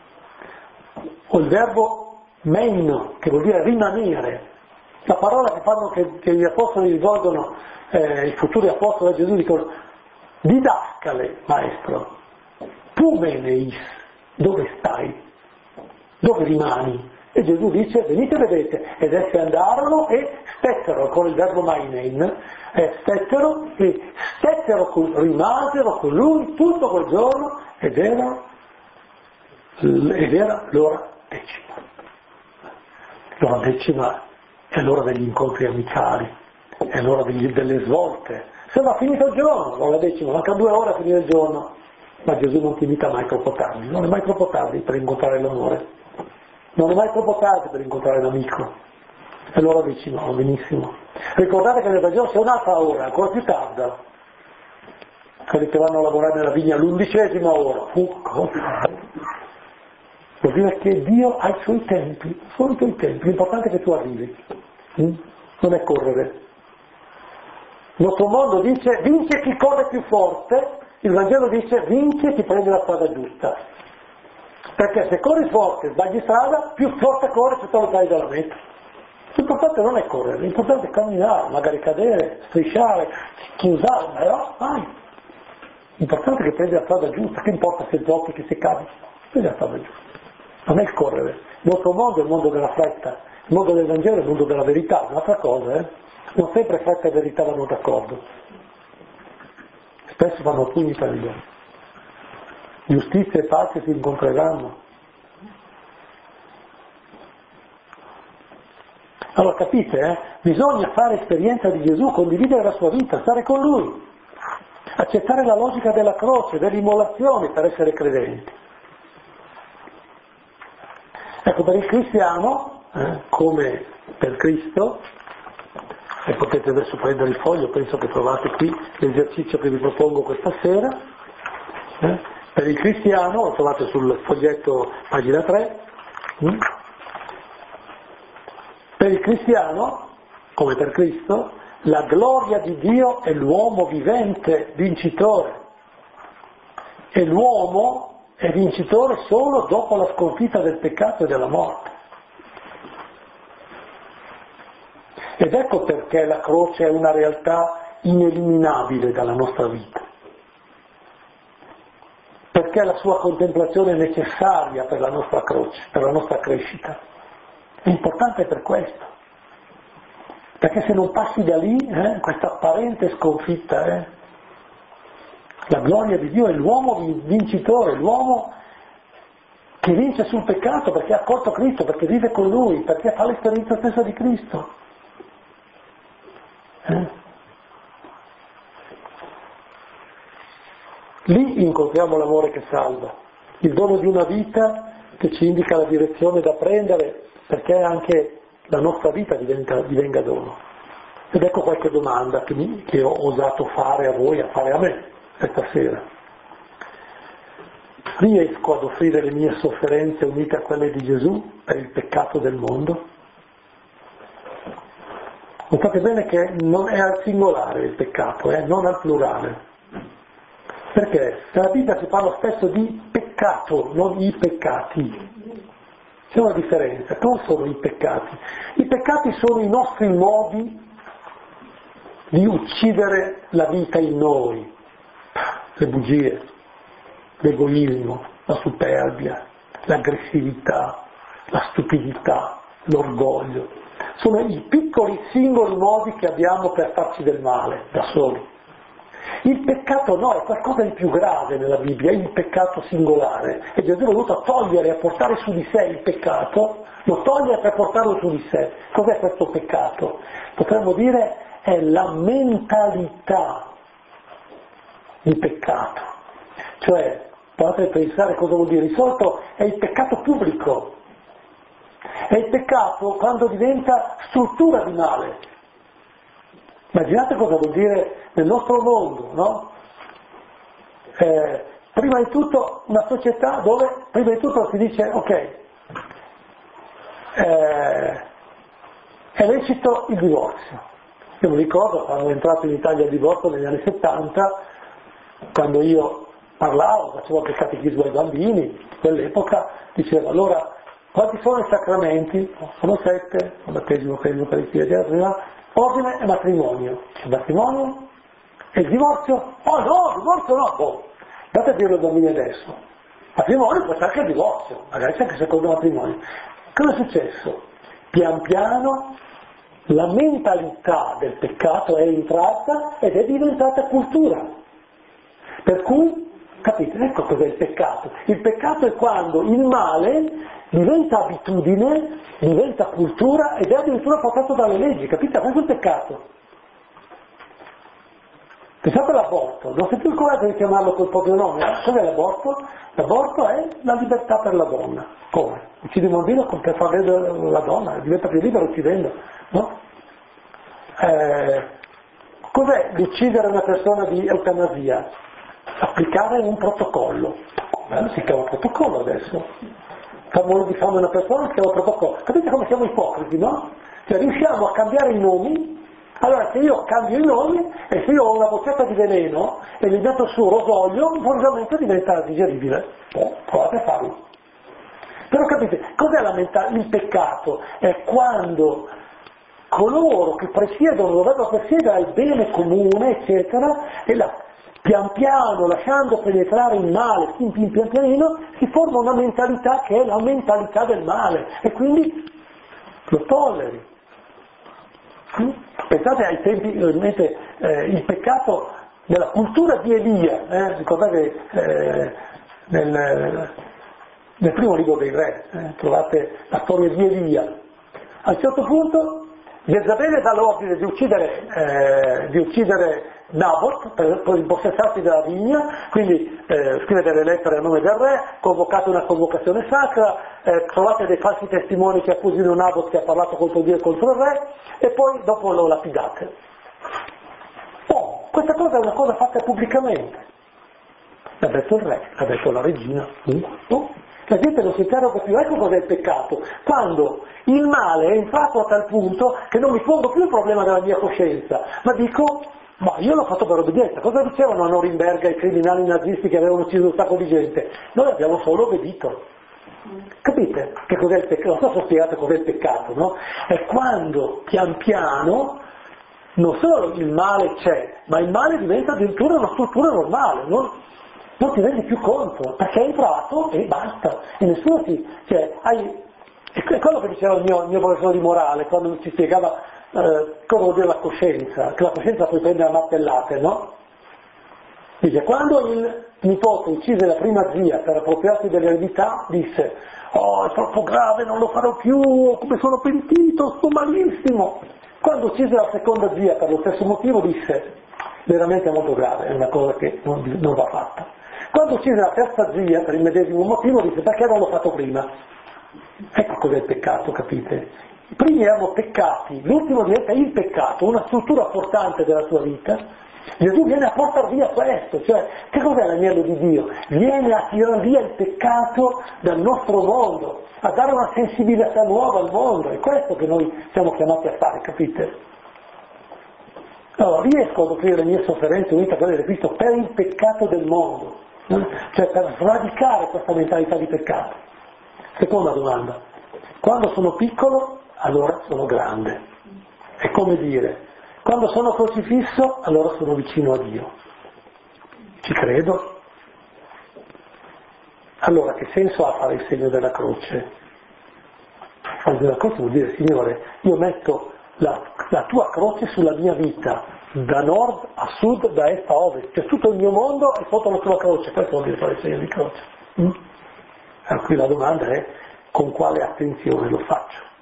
o il verbo meino, che vuol dire rimanere. La parola che, fanno, che, che gli apostoli rivolgono, eh, i futuri apostoli a Gesù, dicono didascale, maestro, tu meneis, dove stai? Dove rimani? E Gesù dice, venite e vedete, ed essi andarono e stettero, con il verbo mainein, e stettero e stettero con, rimasero con lui tutto quel giorno ed era, ed era l'ora decima. L'ora decima è l'ora degli incontri amicali, è l'ora degli, delle svolte. Se va finito il giorno, l'ora decima, manca due ore a finire il giorno, ma Gesù non ti invita mai troppo tardi, non è mai troppo tardi per incontrare l'amore. Non è mai troppo tardi per incontrare l'amico. E allora dici no, benissimo. Ricordate che nel Vangelo c'è un'altra ora, ancora più tarda. Quelli che vanno a lavorare nella vigna l'undicesima ora. Uh, cosa? Vuol dire che Dio ha i suoi tempi, sono i tuoi tempi, l'importante è che tu arrivi. Mm? Non è correre. Il nostro mondo dice vince chi corre più forte, il Vangelo dice vince chi prende la strada giusta. Perché se corri forte e sbagli strada, più forte corri, più te lo fai dalla meta. L'importante non è correre, l'importante è camminare, magari cadere, strisciare, chiusare, però vai. L'importante è che prendi la strada giusta, che importa se giochi, che se cadi, prendi la strada giusta. Non è il correre. Il nostro mondo è il mondo della fretta, il mondo del Vangelo è il mondo della verità, è un'altra cosa, eh? Non sempre fretta e verità vanno d'accordo. spesso fanno pugni per gli occhi. Giustizia e pace si incontreranno. Allora capite, eh? Bisogna fare esperienza di Gesù, condividere la sua vita, stare con Lui, accettare la logica della croce, dell'immolazione per essere credenti. Ecco, per il cristiano, eh, come per Cristo, e potete adesso prendere il foglio, penso che trovate qui l'esercizio che vi propongo questa sera, eh, per il cristiano, lo trovate sul foglietto pagina tre, hm? Per il cristiano, come per Cristo, la gloria di Dio è l'uomo vivente, vincitore, e l'uomo è vincitore solo dopo la sconfitta del peccato e della morte. Ed ecco perché la croce è una realtà ineliminabile dalla nostra vita, perché la sua contemplazione è necessaria per la nostra croce, per la nostra crescita. È importante per questo, perché se non passi da lì, eh, questa apparente sconfitta, eh, la gloria di Dio è l'uomo vincitore, l'uomo che vince sul peccato perché ha accolto Cristo, perché vive con Lui, perché fa l'esperienza stessa di Cristo. Eh? Lì incontriamo l'amore che salva, il dono di una vita che ci indica la direzione da prendere, perché anche la nostra vita diventa, divenga dono. Ed ecco qualche domanda che, mi, che ho osato fare a voi, a fare a me questa sera. Riesco ad offrire le mie sofferenze unite a quelle di Gesù per il peccato del mondo? Notate bene che non è al singolare il peccato, eh, non al plurale. Perché nella Bibbia si parla spesso di peccato, non i peccati. C'è una differenza, non sono i peccati. I peccati sono i nostri modi di uccidere la vita in noi, le bugie, l'egoismo, la superbia, l'aggressività, la stupidità, l'orgoglio. Sono i piccoli singoli modi che abbiamo per farci del male, da soli. Il peccato no, è qualcosa di più grave nella Bibbia, è il peccato singolare. E Gesù è venuto a togliere, a portare su di sé il peccato, lo toglie per portarlo su di sé. Cos'è questo peccato? Potremmo dire è la mentalità di peccato. Cioè, potete pensare cosa vuol dire? Di solito è il peccato pubblico. È il peccato quando diventa struttura di male. Immaginate cosa vuol dire nel nostro mondo, no? Eh, prima di tutto una società dove prima di tutto si dice ok, eh, è lecito il divorzio. Io mi ricordo quando è entrato in Italia il divorzio negli anni settanta, quando io parlavo, facevo il catechismo ai bambini, in quell'epoca dicevo allora quanti sono i sacramenti? Sono sette, il battesimo, credimo, eucaristia, ordine e matrimonio. Il matrimonio e il divorzio? Oh no, il divorzio no! Oh, date a dirlo ai bambini adesso. Matrimonio può essere anche il divorzio, magari c'è anche il secondo matrimonio. Cosa è successo? Pian piano la mentalità del peccato è entrata ed è diventata cultura. Per cui, capite, ecco cos'è il peccato. Il peccato è quando il male diventa abitudine, diventa cultura ed è addirittura portato dalle leggi, capite? Questo è il peccato. Pensate all'aborto, non sentite il coraggio di chiamarlo col proprio nome? Eh? Cos'è l'aborto? L'aborto è la libertà per la donna. Come? Uccide un bambino per far vedere la donna, diventa più libera uccidendo, no? Eh, cos'è l'uccidere una persona di eutanasia? Applicare un protocollo. Come si chiama protocollo adesso? Famolo di fame una persona si chiama protocollo. Capite come siamo ipocriti, no? Cioè riusciamo a cambiare i nomi. Allora se io cambio i nomi e se io ho una boccetta di veleno e li metto su rosolio, improvvisamente diventa digeribile. Oh, provate a farlo. Però capite, cos'è la mentalità? Il peccato è quando coloro che presiedono, dovrebbero presiedere al bene comune, eccetera, e la, pian piano, lasciando penetrare il male, pian pian pianino, si forma una mentalità che è la mentalità del male, e quindi lo tolleri. Pensate ai tempi, ovviamente, eh, il peccato nella cultura di Elia, eh, ricordate eh, nel, nel primo libro dei re, eh, trovate la storia di Elia. A un certo punto Jezabele dà l'ordine di uccidere, eh, di uccidere Nabot per, per impossessarsi della vigna, quindi eh, scrive delle lettere a nome del re, convocate una convocazione sacra, eh, trovate dei falsi testimoni che accusino Nabot che ha parlato contro Dio e contro il re, e poi dopo lo lapidate. Oh, questa cosa è una cosa fatta pubblicamente. L'ha detto il re, l'ha detto la regina. Oh. La gente non si interroga più, ecco cos'è il peccato. Quando il male è entrato a tal punto che non mi pongo più il problema della mia coscienza, ma dico, ma io l'ho fatto per obbedienza. Cosa dicevano a Norimberga i criminali nazisti che avevano ucciso un sacco di gente? Noi abbiamo solo obbedito. Capite che cos'è il peccato? Non so se spiegate cos'è il peccato, no? È quando pian piano non solo il male c'è, ma il male diventa addirittura una struttura normale, no? Non ti rendi più conto, perché è entrato e basta, e nessuno ti... Cioè, hai, è quello che diceva il mio, il mio professore di morale, quando ci spiegava eh, cosa vuol dire la coscienza, che la coscienza puoi prendere a martellate, no? Dice, quando il nipote uccise la prima zia per appropriarsi dell'eredità, disse, oh, è troppo grave, non lo farò più, come sono pentito, sto malissimo. Quando uccise la seconda zia per lo stesso motivo, disse, veramente è molto grave, è una cosa che non, non va fatta. Quando uccise la terza zia per il medesimo motivo, disse, perché non l'ho fatto prima? Ecco cos'è il peccato, capite? I primi erano peccati, l'ultimo diventa il peccato, una struttura portante della tua vita. Gesù viene a portare via questo, cioè che cos'è l'agnello di Dio? Viene a tirare via il peccato dal nostro mondo, a dare una sensibilità nuova al mondo, è questo che noi siamo chiamati a fare, capite? Allora, riesco ad offrire le mie sofferenze unite a quelle di Cristo per il peccato del mondo, no? Cioè per sradicare questa mentalità di peccato. Seconda domanda, quando sono piccolo, allora sono grande. È come dire, quando sono crocifisso, allora sono vicino a Dio. Ci credo? Allora, che senso ha fare il segno della croce? Il segno della croce vuol dire, Signore, io metto la, la tua croce sulla mia vita, da nord a sud, da est a ovest, cioè tutto il mio mondo è sotto la tua croce, questo vuol dire fare il segno di croce. Mm? Allora, qui la domanda è, con quale attenzione lo faccio?